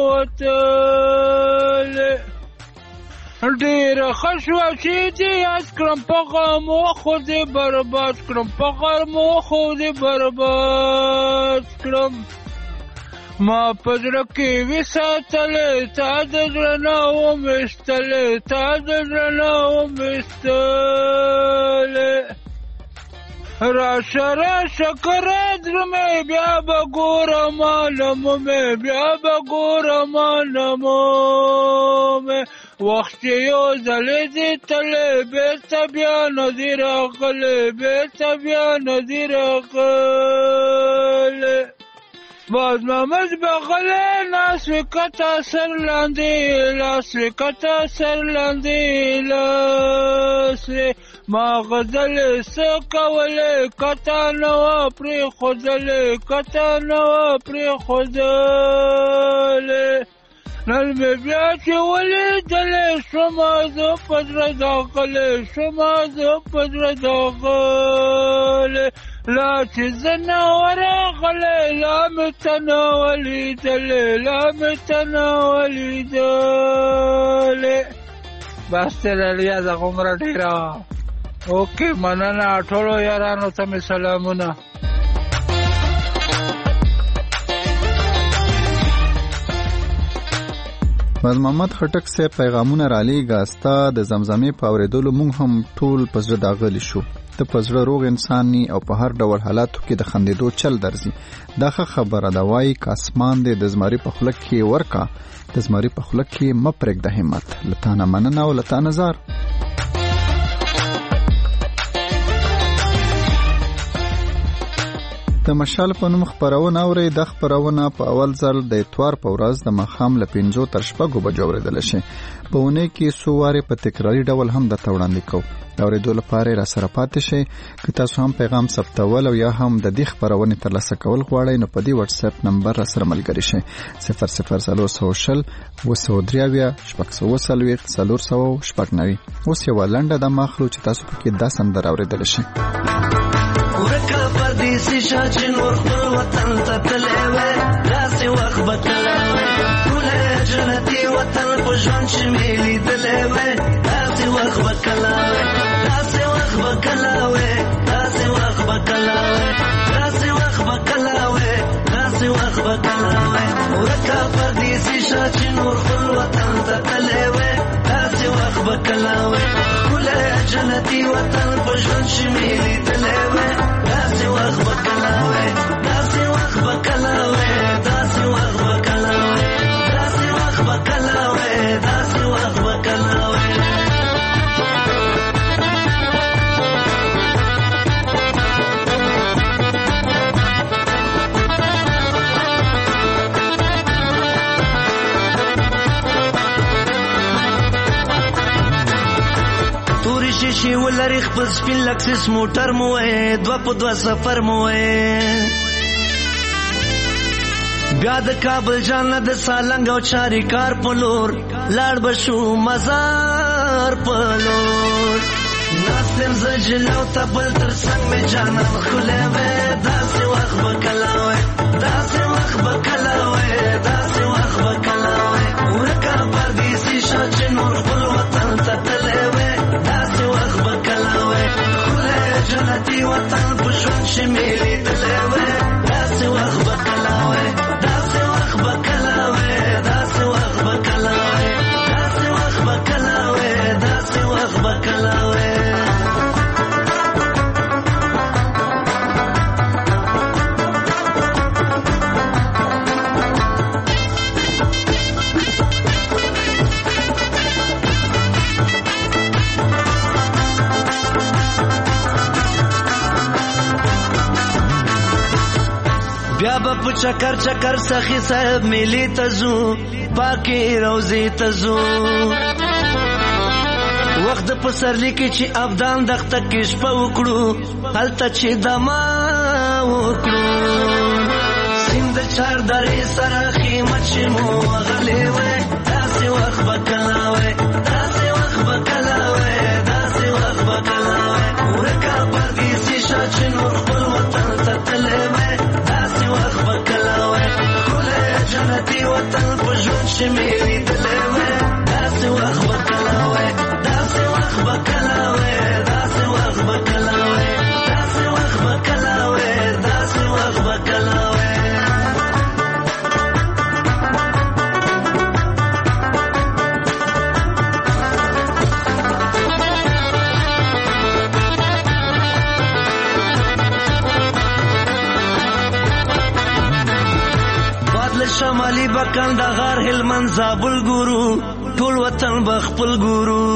ووتلې ډېره ښه شوه چې دې یاد کړم په غمو خو دې برباد کړم په غمو خو دې برباد کړم ما په زړه کې وساتلې تا د زړه نه ومېستلې تا د زړه نه ومېستلې راشه راشه کره زړه مې بیا به ګورم نمومې بیا به ګورم نمومې وخت یو ځلې دې تلې بېرته بیا نه دې راغلې بېرته بیا نه دې راغلې باز محمد بغلې لاس وکتا سر لاندې لاس وکتا سر لاندې لاس ما غزلې څه کولې کتا نه وه پرېښودلې کتا نه وه پرېښودلې نن مې بیا چې ولیدلې شومه زه په زړه داغلې شومه زه په زړه داغلې لا چې زه نه ورغلې لا مې ته نه ولیدلې لا مې ته نه ولیدلې بس تللیا زه غومره ډېره اوکې مننه ټولو یارانو ته مې سلامونه باز محمد خټک صاحب پیغامونه رالیږه ستا د زمزمې په اورېدلو موږ هم ټول په زړه داغلي شو ته په زړه روغ انسان نی او په هر ډول حالاتو کې د خندېدو چل درځي دا ښه خبره ده وایي که اسمان دې د زمري په خوله کې ورکا د زمري په خوله کې مه پرېږده همت له تا نه مننه او له تا نظر د مشال په نوم خپرونه اورئ د خپرونه په اول ځل د اتوار په ورځ د ماښام له 5 تر 6 بجو اورېدلی شي په اونۍ کې څو وارې په تکراري ډول هم درته وړاندې کوو د اورېدو لپاره را سره پاتې شئ که تاسو هم پیغام ثبتول او یا هم د دې خپرونې ترلاسه کول غواړئ نو په دې واتساپ نمبر را سره ملګري شئ 0040 203 440 اوس یوه لنډه دمه اخلو چې تاسو پکې دا سندره اورېدلی شئ پردیسی شاچی نور خپل وطن ته تللی وی داسې وخت به کله وی ټولی جنتي وطن په ژوند چې مې لیدلی وی داسې وخت به کله وی داسې وخت به کله وی داسې وخت به کله وی داسې وخت به کله وی داسې وخت به کله وی ورکه پردیسی شاچی نور خپل وطن ته تللی وی داسې وخت به کله وی ټولی جنتي وطن په ژوند چې مې لیدلی وی داسې وخت به کله وی داسې وخت به کله وی داسې وخت به کله وی داسې وخت به کله وی داسې وخت به کله وی تورې شیشې ولري خپل سپین لکسس موټر مو وی دوه په دوه سفر مو وی بیا د کابل جانه د سالنګ او چاریکار په لور لاړ به شو مزار په لور ناستم زه جلو ته بل تر څنګ مې جانان ښکلی وی داسې وخت به کله وی داسې وخت به کله وی داسې وخت به کله وی ورکه پردیسي شه چې نور خپل وطن ته تللی وی داسې وخت به کله وی ښکلی جنتي وطن په ژوند چې مې لیدلی وی داسې وخت به کله وی داسې وخت به کله وی داسې وخت به کله وی داسې وخت به کله وی داسې وخت به کله وی بیا به په چکر چکر سخی صاحب میلی ته ځو پاکې روضې ته ځو وخت په سرلی کې چې ابدان دښته کې شپه وکړو هلته چې دما وکړو سیند چار درې سره خیمه چې مو غلې وې داسې وخت به کله وې داسې وخت به کله وې داسې وخت به کله وې ورکه پردیسي شه چې نور خپل وطن ته تللی وې داسې وخت به کله وې ښکلی جنتي وطن په ژوند چې مې لیدلی وې داسې وخت به کله وې داسې وخت به کله وې داسې وخت به کله وې داسې وخت به کله وې داسې وخت به کله وې شمالی بکن د غار هلمند زابل ګورو ټول وطن بخپل ګورو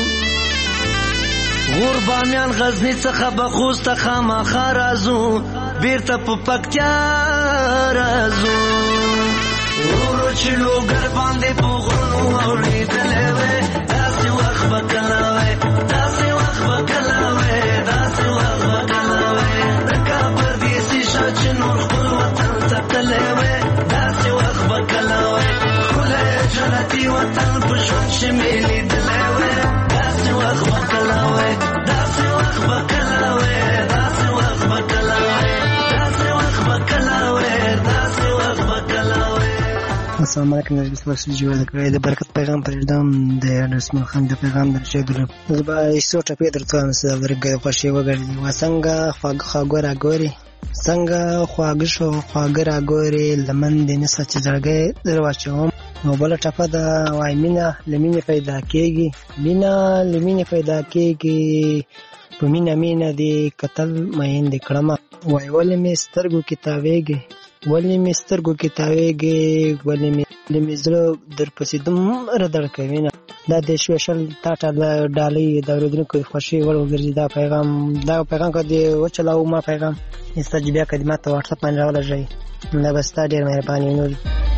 غور بامیان غزنی څخه بخوست خامخا رازو بیرته په پکتیا رازو ورو چې لوګر باندې په غرونو اوریدلې وې داسې وخت به کله وې داسې وخت به کله وې داسې وخت به کله وې رکه پردیسي شه چې نور خپل وطن ته تللی وې داسې وخت به کله وې ښکلی جنتي وطن په ژوند چې مې لیدلی وې داسې وخت به کله وې داسې وخت به کله وې داسې وخت به کله وې داسې وخت به کله وې داسې وخت به کله وې. السلام علیکم نجیب صاحب جوړ کړی د برکت پیغام پرېږدم د رسمل خان د پیغام درچې درو زه به ایسو ټپې درته وایم چې د ورګې خوښې وګرځي وا څنګه خواږه راګورې څنګه خواږه شو خواږه راګورې لمن دې نسه چې زړګی در واچوم نو بله ټپه ده وایي مینه له مینې پیدا کېږي مینه له مینې پیدا کېږي په مینه مینه دې کتل مین دې کړمه وایي ولې مې سترګو کې تاویږي ولې مې سترګو کې تاویږي ولې مې زړه درپسې دومره دړ کوي نه دا د سپیشل ټاټا ډالۍ د اورېدونکو خوښي وړ وګرځي دا پیغام که دې وچلاو ما پیغام ستا بیا که دې ما ته واټساپ باندې راولږئ دا به ستا ډېر مهرباني نور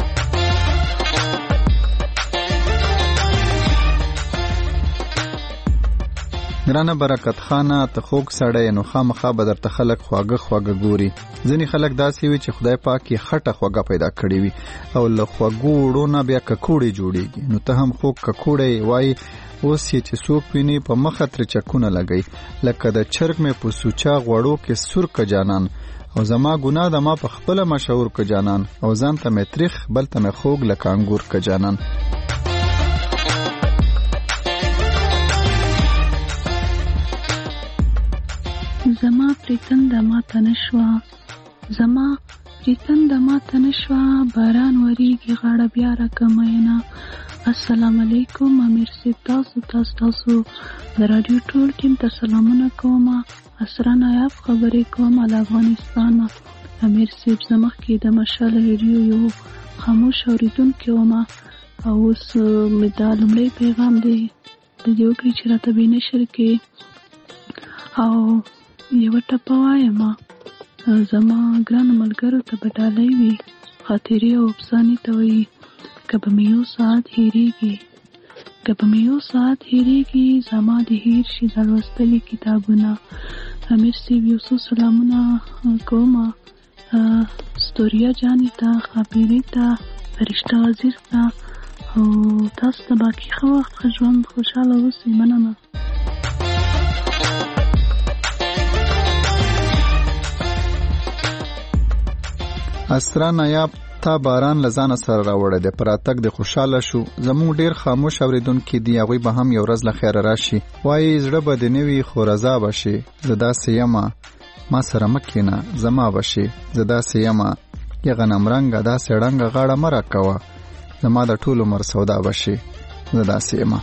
ګرانه برکت خانه ته خوږ سړی نو خامخا به درته خلک خواږه ګوري ځینې خلک داسې وي چې خدای پاک یې خټه خوږه پیدا کړې وي او له خوږو وړو نه بیا ککوړې جوړېږي نو ته هم خوږ ککوړی وایي اوس یې چې څوک ویني په مخه ترې چکونه لګوي لکه د چرګ مې په سوچا غوړو کې سور که جانان او زما ګناه ده ما په خپله مشهور که جانان او ځان ته مې تریخ بل ته مې خوږ لکه انګور که جانان. زما پریتنده ما ته نشوه زما پریتنده ما ته نشوه باران وریږي غاړه بیا راکمینه. السلام علیکم امیر صاحب تاسو د راډیو ټول ټیم ته سلامونه کوم اسرا نایاب خبرې کوم له افغانستان امیر صاحب زمخ کې د مشال ریډیو یو خاموش اوریدونکو ما او اوس مې دا لومړی پیغام دی د یو کړي چې راته به نشر کې او یو ټپه وایم زما ګران ملګرو ته به ډالۍ وي خاطرې او افسانې ته وایي که به مې یو ساعت هېرېږي زما د هېر شي د لوستلي کتابونه. امیر صاحب یو څو سلامونه کوم ستوریا جانې ته خاپیرې ته فرشته عزیز ته او تاسو ته باقي ښه وخت ښه ژوند خوشحاله اوسئ مننه. اسرا نایاب تا باران لزانه سره راوړی دی پر راتګ د خوشحاله شو زموږ ډیر خاموش اوریدونکي دي هغوی به هم یو ورځ له خیره راشي وایي زړه به دې نه وي خو رضا به شي زه داسې یمه ما سره مه کښېنه زما به شي زه داسې یمه یې غنمرنګه داسې ړنګه غاړه مه راکوه زما د ټول عمر سودا به شي زه داسې یمه.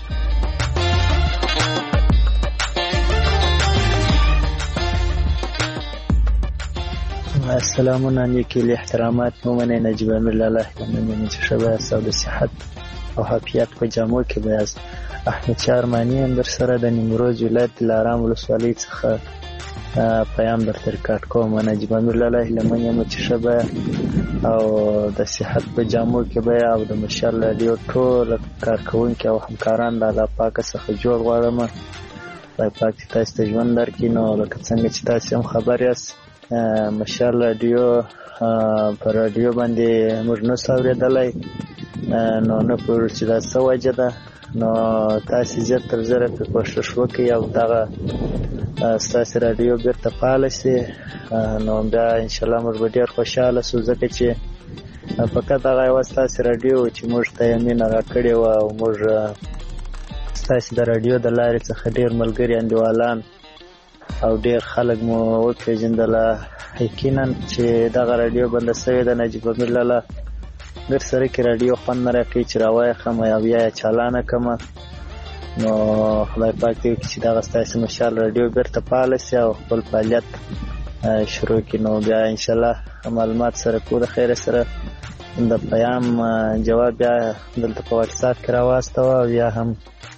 سلامونه نیکی احترامات مومنه نجیب امیر لاله لمنه شبه او د صحت او حافظیت په جامو کې بیاز احمد شاه ارمانی هم در سره د نیمروز ولایت دلارام ولسوالۍ څخه پیام درته ریکارډ کوم. نجیب امیر لاله هیلمن یم چې ښه به او د صحت په جامو کې به او د مشال راډیو ټول کارکوونکي او همکاران د الله پاکه څخه جوړ غواړم. خدای پاک چې تاسو ته ژوند درکړي. نو لکه څنګه چې تاسو هم خبر یاست مشال راډیو په راډیو باندې موږ نشو اورېدلی، نو نه پوهېږو چې دا څه وجه ده. نو تاسو زر تر زره پرې کوښښ وکړئ او دغه ستاسې راډیو بېرته فعاله شي. نو بیا انشاءالله موږ به ډېر خوشحاله شو، ځکه چې فقط هغه یوه ستاسې راډیو چې موږ ته یې مینه راکړې وه او موږ ستاسې د راډیو د لارې څخه ډېر ملګري انډیوالان او ډېر خلک مو وپېژندله. یقینا چې دغه راډیو بنده شوې ده، نجیب امیر لاله در سره کې راډیو خوند نه راکوي چې راوایخم او یا یې چالانه کړمه. نو خدای پاک دې وکړي چې دغه ستاسې مشال راډیو بېرته فعاله شي او خپل فعالیت شروع کړي. نو بیا انشاءالله معلومات سره کو د خیره سره د پیام جواب بیا دلته په واټساپ کې راواستوه او یا هم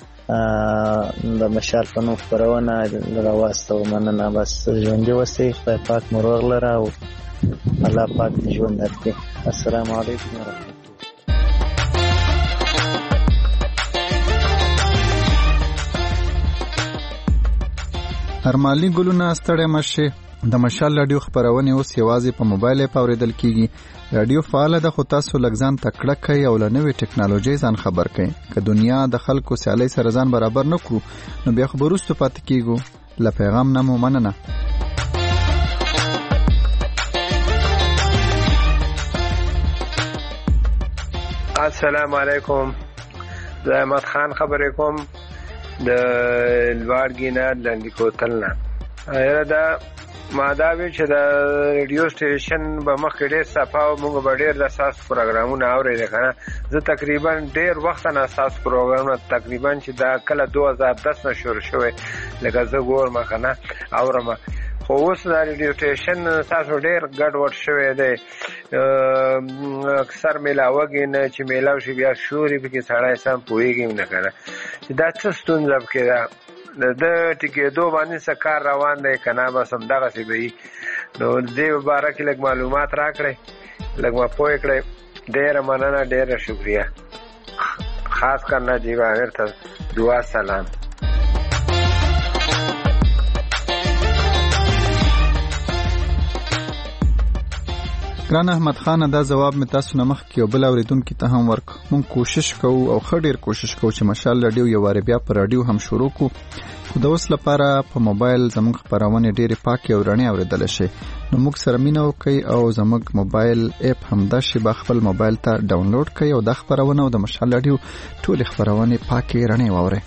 د مشال په نوم خپرونه راواستوه. مننه. بس ژوندي اوسئ، خدای پاک مو روغ لره او الله پاک دې ژوند درکړي. السلام علیکم ورحمة الله. ارمالي ګلونه ستړی مشه. د مشال راډیو خبرونه اوس یوازې په موبایل په اوریدل کیږي. راډیو فعال ده، خو تاسو لږ ځان تکړه کړئ او له نوې ټکنالوژي ځان خبر کړئ. که دنیا د خلکو سیالي سره ځان برابر نکړو نو بیا خو وروسته پاتې کیږو. له پیغام نه مو مننه. السلام علیکم، زه احمد خان خبرې کوم د لوړګي نه لنډي کوتل نه. دا ما دا وی چې د ریډیو سټیشن به مخکې ډېر صفا او موږ به ډېر د اساس پروګرامونه اورېدل کنه. زه تقریبا ډېر وخت نه اساس پروګرامونه تقریبا چې دا کله 2010 نه شروع شوی لکه زه ګورم کنه اورم. خو اوس دا ریډیو سټیشن تاسو ډېر ګډوډ شوی دی. اکثر میلاوږي نه چې میلاو شي بیا شوري به کې سړی سم پوهېږي نه کنه چې دا څه ستونزه پکې ده. د ټیکېدو باندې څه کار روان دی که نه بس همدغسې به وي. نو دې باره کې لږ معلومات راکړئ، لږ ما پوه کړئ. ډېره مننه، ډېره شکریه. خاص کر نجیب امیر ته دعا سلام. ګران احمد خان، دا جواب می تاسو نه مخکې یو بل اوریدونکي ته هم ورک. مونږ کوشش کوو او ښه ډېر کوشش کوو چې مشال راډیو یو وارې بیا په راډیو هم شروع کو، خو د اوس لپاره په موبایل زموږ خبرونه ډېرې پاکې او رڼې اورېدل شي. نو موږ سره مینه وکړئ او زموږ موبایل اپ همدا شی به خپل موبایل ته ډاونلوډ کړئ او د خبرونه او د مشال راډیو ټولې خبرونه پاکې رڼې واورئ.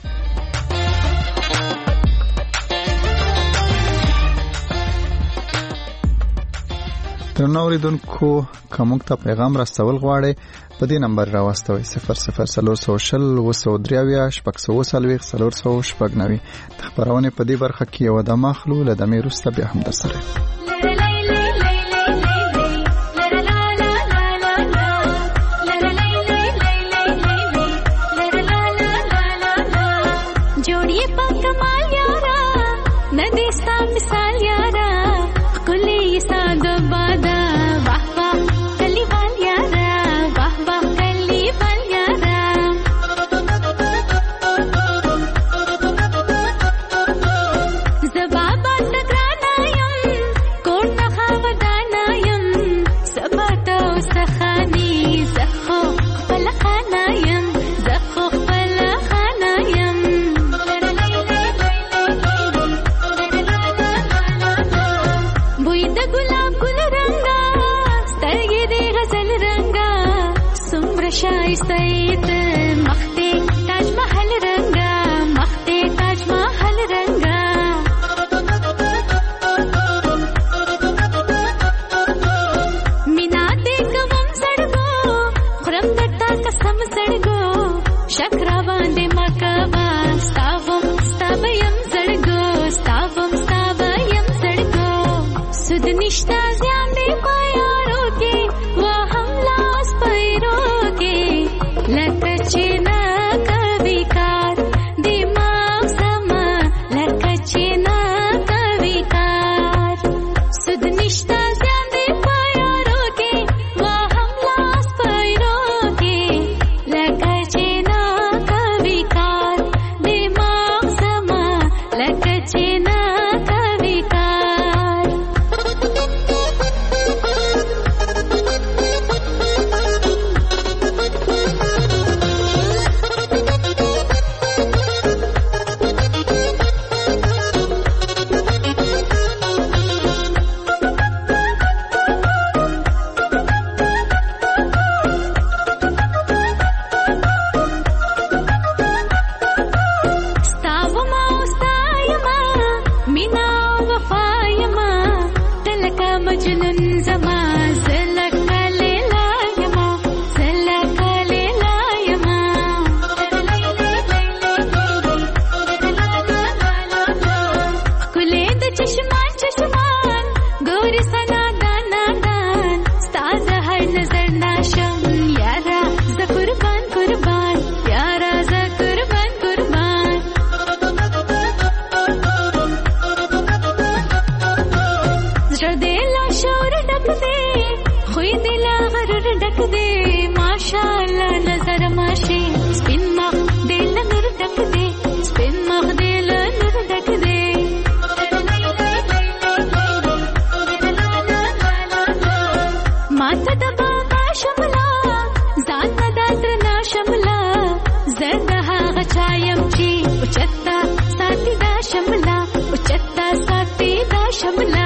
درنو اوریدونکو، که موږ ته پیغام راستول غواړئ په دې نمبر راواستوئ 0040730640 د خبرونه په دې برخه کې یو د مخلو له دمې وروسته بیا هم در سره दिमाग समा लड़का चीना कभी का جنون زما زلک لیلا یما زلک لیلا یما کله د چشمان چشمان ګوري سنا دانا دان ستاز هر نظر ناشم یارا ز قربان قربان یارا ز قربان قربان زړه دې لا شور ډک دې خوې دې لا غرور ډک دې ماشاءالله نظر ماشي سپین مخ دې لا نور ډک دې سپین مخ دې لا نور ډک دې ماته د بابا شملا ځان ته د ترنا شملا زه د هغه چا یم چې اوچتا ساتي دا شملا اوچتا ساتي دا شملا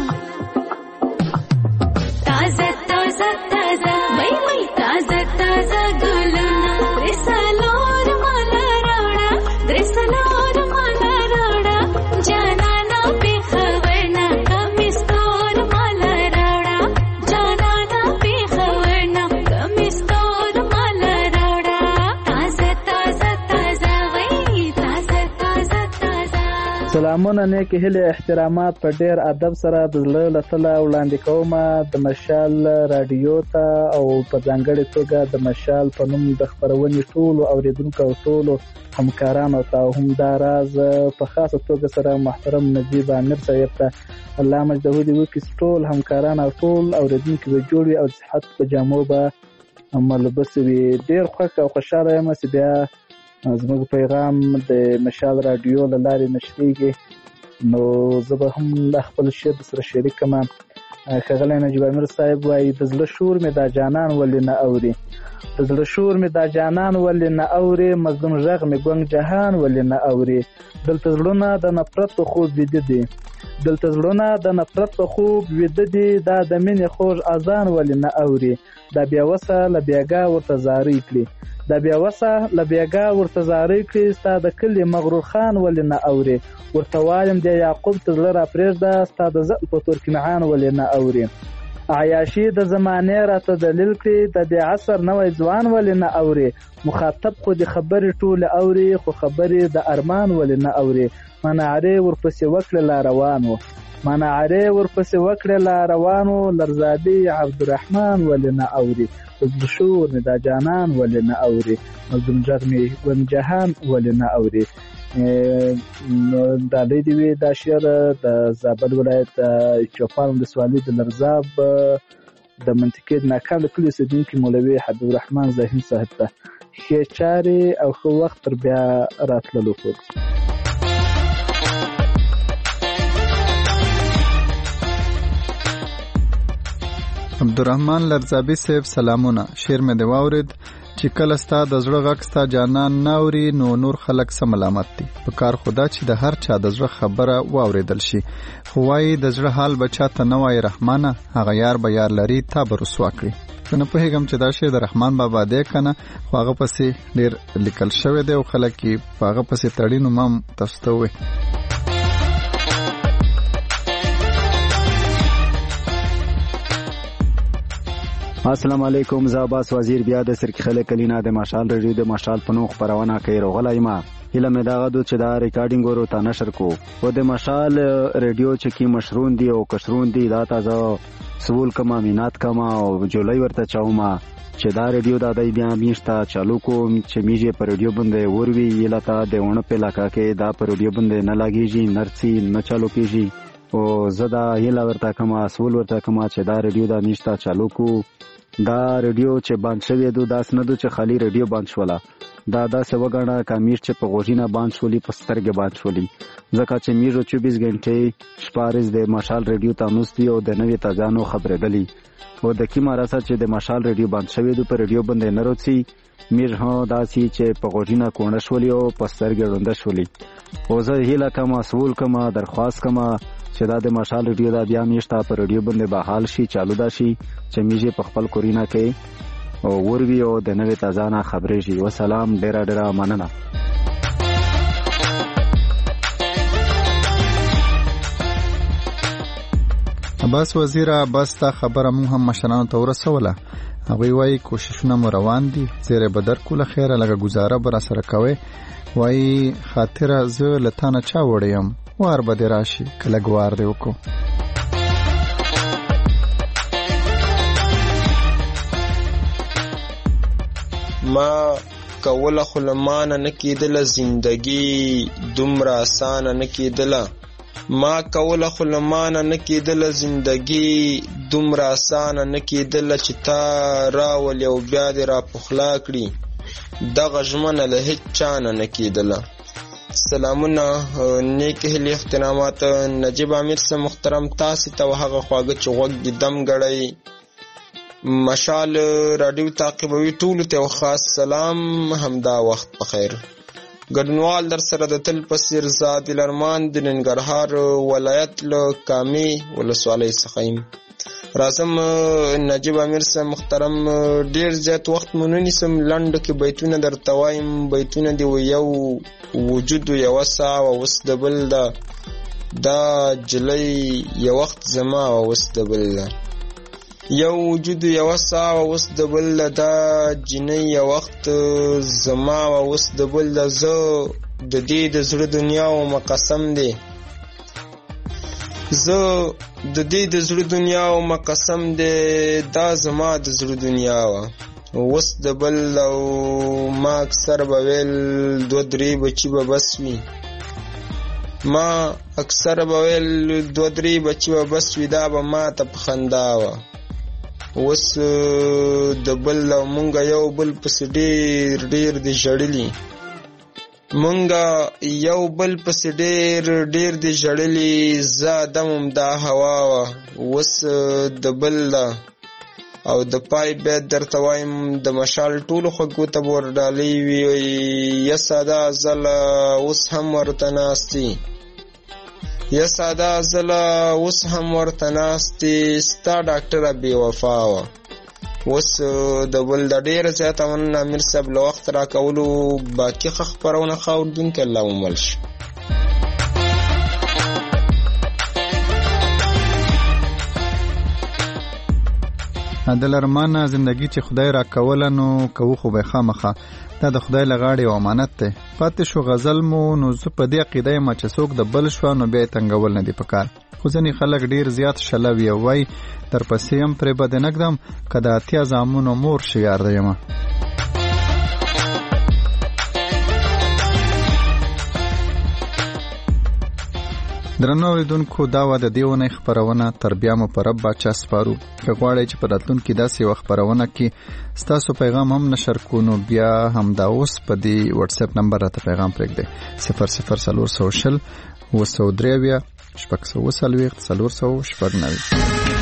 تازه تازه تازه وای وای تازه تازه ګلونه درسلور مالا راوړه درسلور مالا راوړه جانانا په خبرنا کمستور مالا راوړه جانانا په خبرنا کمستور مالا راوړه تازه تازه تازه وای تازه تازه تازه سلامونه نیکې هیلې احترامات په ډېر ادب سره د زړه له تله وړاندې کومه د مشال راډیو ته او په ځانګړې توګه د مشال په نوم د خپرونې ټولو اورېدونکو او ټولو همکارانو ته همدا راز په خاصه توګه سره محترم نجیب امیر صاحب ته الله مجده دې وکړي ټول همکاران او ټول اورېدونکي به جوړ وي او د صحت په جامو به ملبس وي. ډېر خوښ او خوشحاله یم چې بیا زموږ پیغام د مشال راډیو له لارې نشریږي نو زه به هم د خپل شعر سره شریک کړم. ښاغلی نجیب امیر صاحب وایي د زړه شور مې دا جانان ولې نه اوري د زړه شور مې دا جانان ولې نه اوري مظلوم غږ مې ګونګ جهان ولې نه اوري دلته زړونه د نفرت په خوب ویده دي دلته زړونه د نفرت په خوب ویده دي دا د مینې خوږ اذان ولې نه اوري دا بیا وسه له بیګا ورته زارۍ کړي دا بیا وسه له بیګا ورته زارۍ کړي ستا د کلي مغرور خان ولې نه اوري ورته وایم د یعقوب ته زړه را پرېږده ستا د زل په تور کنعان ولې نه اوري عیاشي د زمانې راته دلیل کړي د دې عصر نوی ځوان ولې نه اوري مخاطب خو د خبرې ټولې اوري خو خبرې د ارمان ولې نه اوري مناعرې ورپسې وکړه لا روانو مناعرې ورپسې وکړه لا روانو لرزادي عبدالرحمن ولې نه اوري شور مې دا جانان ولې نه اوري مظلوم غږ مې ګونګ جهان ولې نه اوري. دا دی وی دا شعر د زابل ولایت چوپان ولسوالۍ د لرزاب د منطقې د ناکام د کلي اوسېدونکي مولوي حبیب الرحمن زاهین صاحب ته ښې چارې او ښه وخت تر بیا راتللو پورې. عبدالرحمن لرزابي صاحب سلامونه. شعر مې دی واورید چې کله ستا د زړه غږ ستا جانان نه اوري نو نور خلک څه ملامت دي په کار خدا چې د هر چا د زړه خبره واورېدل شي خو وایي د زړه حال به چاته نه وایي رحمانه هغه یار به یار لري تا به رسوا کړي. زه نه پوهېږم چې دا شعر د رحمان بابا دی که نه خو هغه پسې ډېر لیکل شوی دی او خلک یې په هغه پسې تړي نو ما هم تاسو ته ووایي. السلام علیکم زه عباس وزیر بیا د سرکی خلک کلینا د مشال رادیو د مشال په نوم خپرونه کوي راغلی یم هیله مې دغه دود چې دا ریکارډینګ ورو ته نشر کو او د مشال رادیو چې کی مشرون دی او کشرون دی دا تازه سوال کما مینات کما او جولای ورته چاوما چې دا رادیو د دای بیا میشتا چالو کو چې میږي پر رادیو باندې وروي یلته د ونه په علاقہ کې دا پر رادیو باندې نه لګیږي نرسي نه چالو کیږي او زدا هیله ورته کما سوال ورته کما چې دا رادیو د میشتا چالو کو دا رادیو چې باند شوی دو داس نه دو چې خالی رادیو باند شولا دا داسې وګڼه کامیر چې په غوږینه باند شولي په سترګې باند شولي ځکه چې میږو 24 غنټې شپارز د مشال رادیو ته نوستي او د نوې تازانو خبرېدلی او د کیما راسه چې د مشال رادیو باند شوی دو په رادیو باندې نه روڅي میر هو داسي چې په غوږینه کونه شولي او په سترګې ړوند شولي او زه هیله کوم سوال کوم درخواست کوم چې دا د مشال رادیو دا بیا میشته په رادیو باندې بحال شي چالو دا شي چې میږي په خپل کورینا کې او وروي او د نوې تازانه خبرې شي. والسلام ډیره ډیره مننه. بس وزیره بس تا خبره مونږ هم مشرانو ته ورسوله. هغوی وایي کوششونه مو روان دي، زیری به درکو له خیره لږه ګزاره به راسره کوئ. وایي خاطره زه له تا نه چا وړی یم، وار به دې راشي که لږ وار دې وکړو. ما کوله خو له مانه نه کېدله زندګي دومره اسانه نه کېدله، ما کوله خو له مانه نه کېدله زندګي دومره اسانه نه کېدله چې تا راولې او بیا دې را پخلا کړي، دغه ژمنه له هیڅ چا نه کېدله. سلامونه، نیک هیلې، احترامات. نجیب امیر صاحب محترم، تاسې ته هغه خواږه چې غوږ دې دم ګړی مشال راډیو تعقیبوي ټولو ته یو خاص سلام، همدا وخت په خیر. ګډونوال در سره د تل په څېر زاد الارمان د ننګرهار ولایت له کامې ولسوالۍ څخه یم. راځم نجیب امیر صاحب محترم، ډېر زیات وخت مو نه نیسم، لنډو کې بیتونه درته وایم. بیتونه دې یو وجود یوه ساه وه اوس د بل ده، دا جلۍ یو وخت زما وه اوس د بل ده، یو وجود یوه ساه وه اوس د بل ده، دا جنۍ یو وخت زما وه اوس د بل ده. زه د دې د زړه دنیا ومه قسم دی، زه د دې د زړه دنیا ومه قسم دی، دا زما د زړه دنیا وه اوس د بل. او ما اکثر به ویل 2-3 بچي به بس وي، ما اکثر به ویل 2-3 بچي به بس وي، دا به ما ته په خندا وه اوس د بل. او مونږ یو بل پسې ډېر دې ژړلي، مونږ یو بل پسې ډېر دې ژړلي، زه ادم دا هوا وه اوس د بل ده. او د پای بیت درته وایم، د مشال ټولو خوږو ته به ورډالۍ وي، یا ساده زله اوس هم ورته ناستي، یا ساده زله اوس هم ورته ناستي، ستا ډاکټره بې وفا وه اوس د بل. د ډېره زیاته مننه امیر صاحب له وخت راکولو. باقي ښه خپرونه ښه اورېدونکي الله ومل شي. عادل ارمان، زندگی چې خدای را کوله نو کوو خو به خامخه، دا د خدای له غاړې یو امانت دی. پاتې شو غزل مو، نو زه په دې عقیده یم چې څوک د بل شوه نو بیا یې تنګول نه دي پکار. خو ځینې خلک ډېر زیات شلوي او وایي درپسې یم پرې به دې نه ږدم، که د 80 زامنو مور شي یار د یمه. درنو اوریدونکو، دا وه د دې اونۍ خپرونه. تر بیا مو په رب باچا سپارو. که غواړئ چې په راتلونکي داسې یوه خپرونه کې ستاسو پیغام هم نشر کړو، نو بیا همدا اوس په دې واتساپ نمبر راته پیغام پرېږدئ 00420 903 440 490.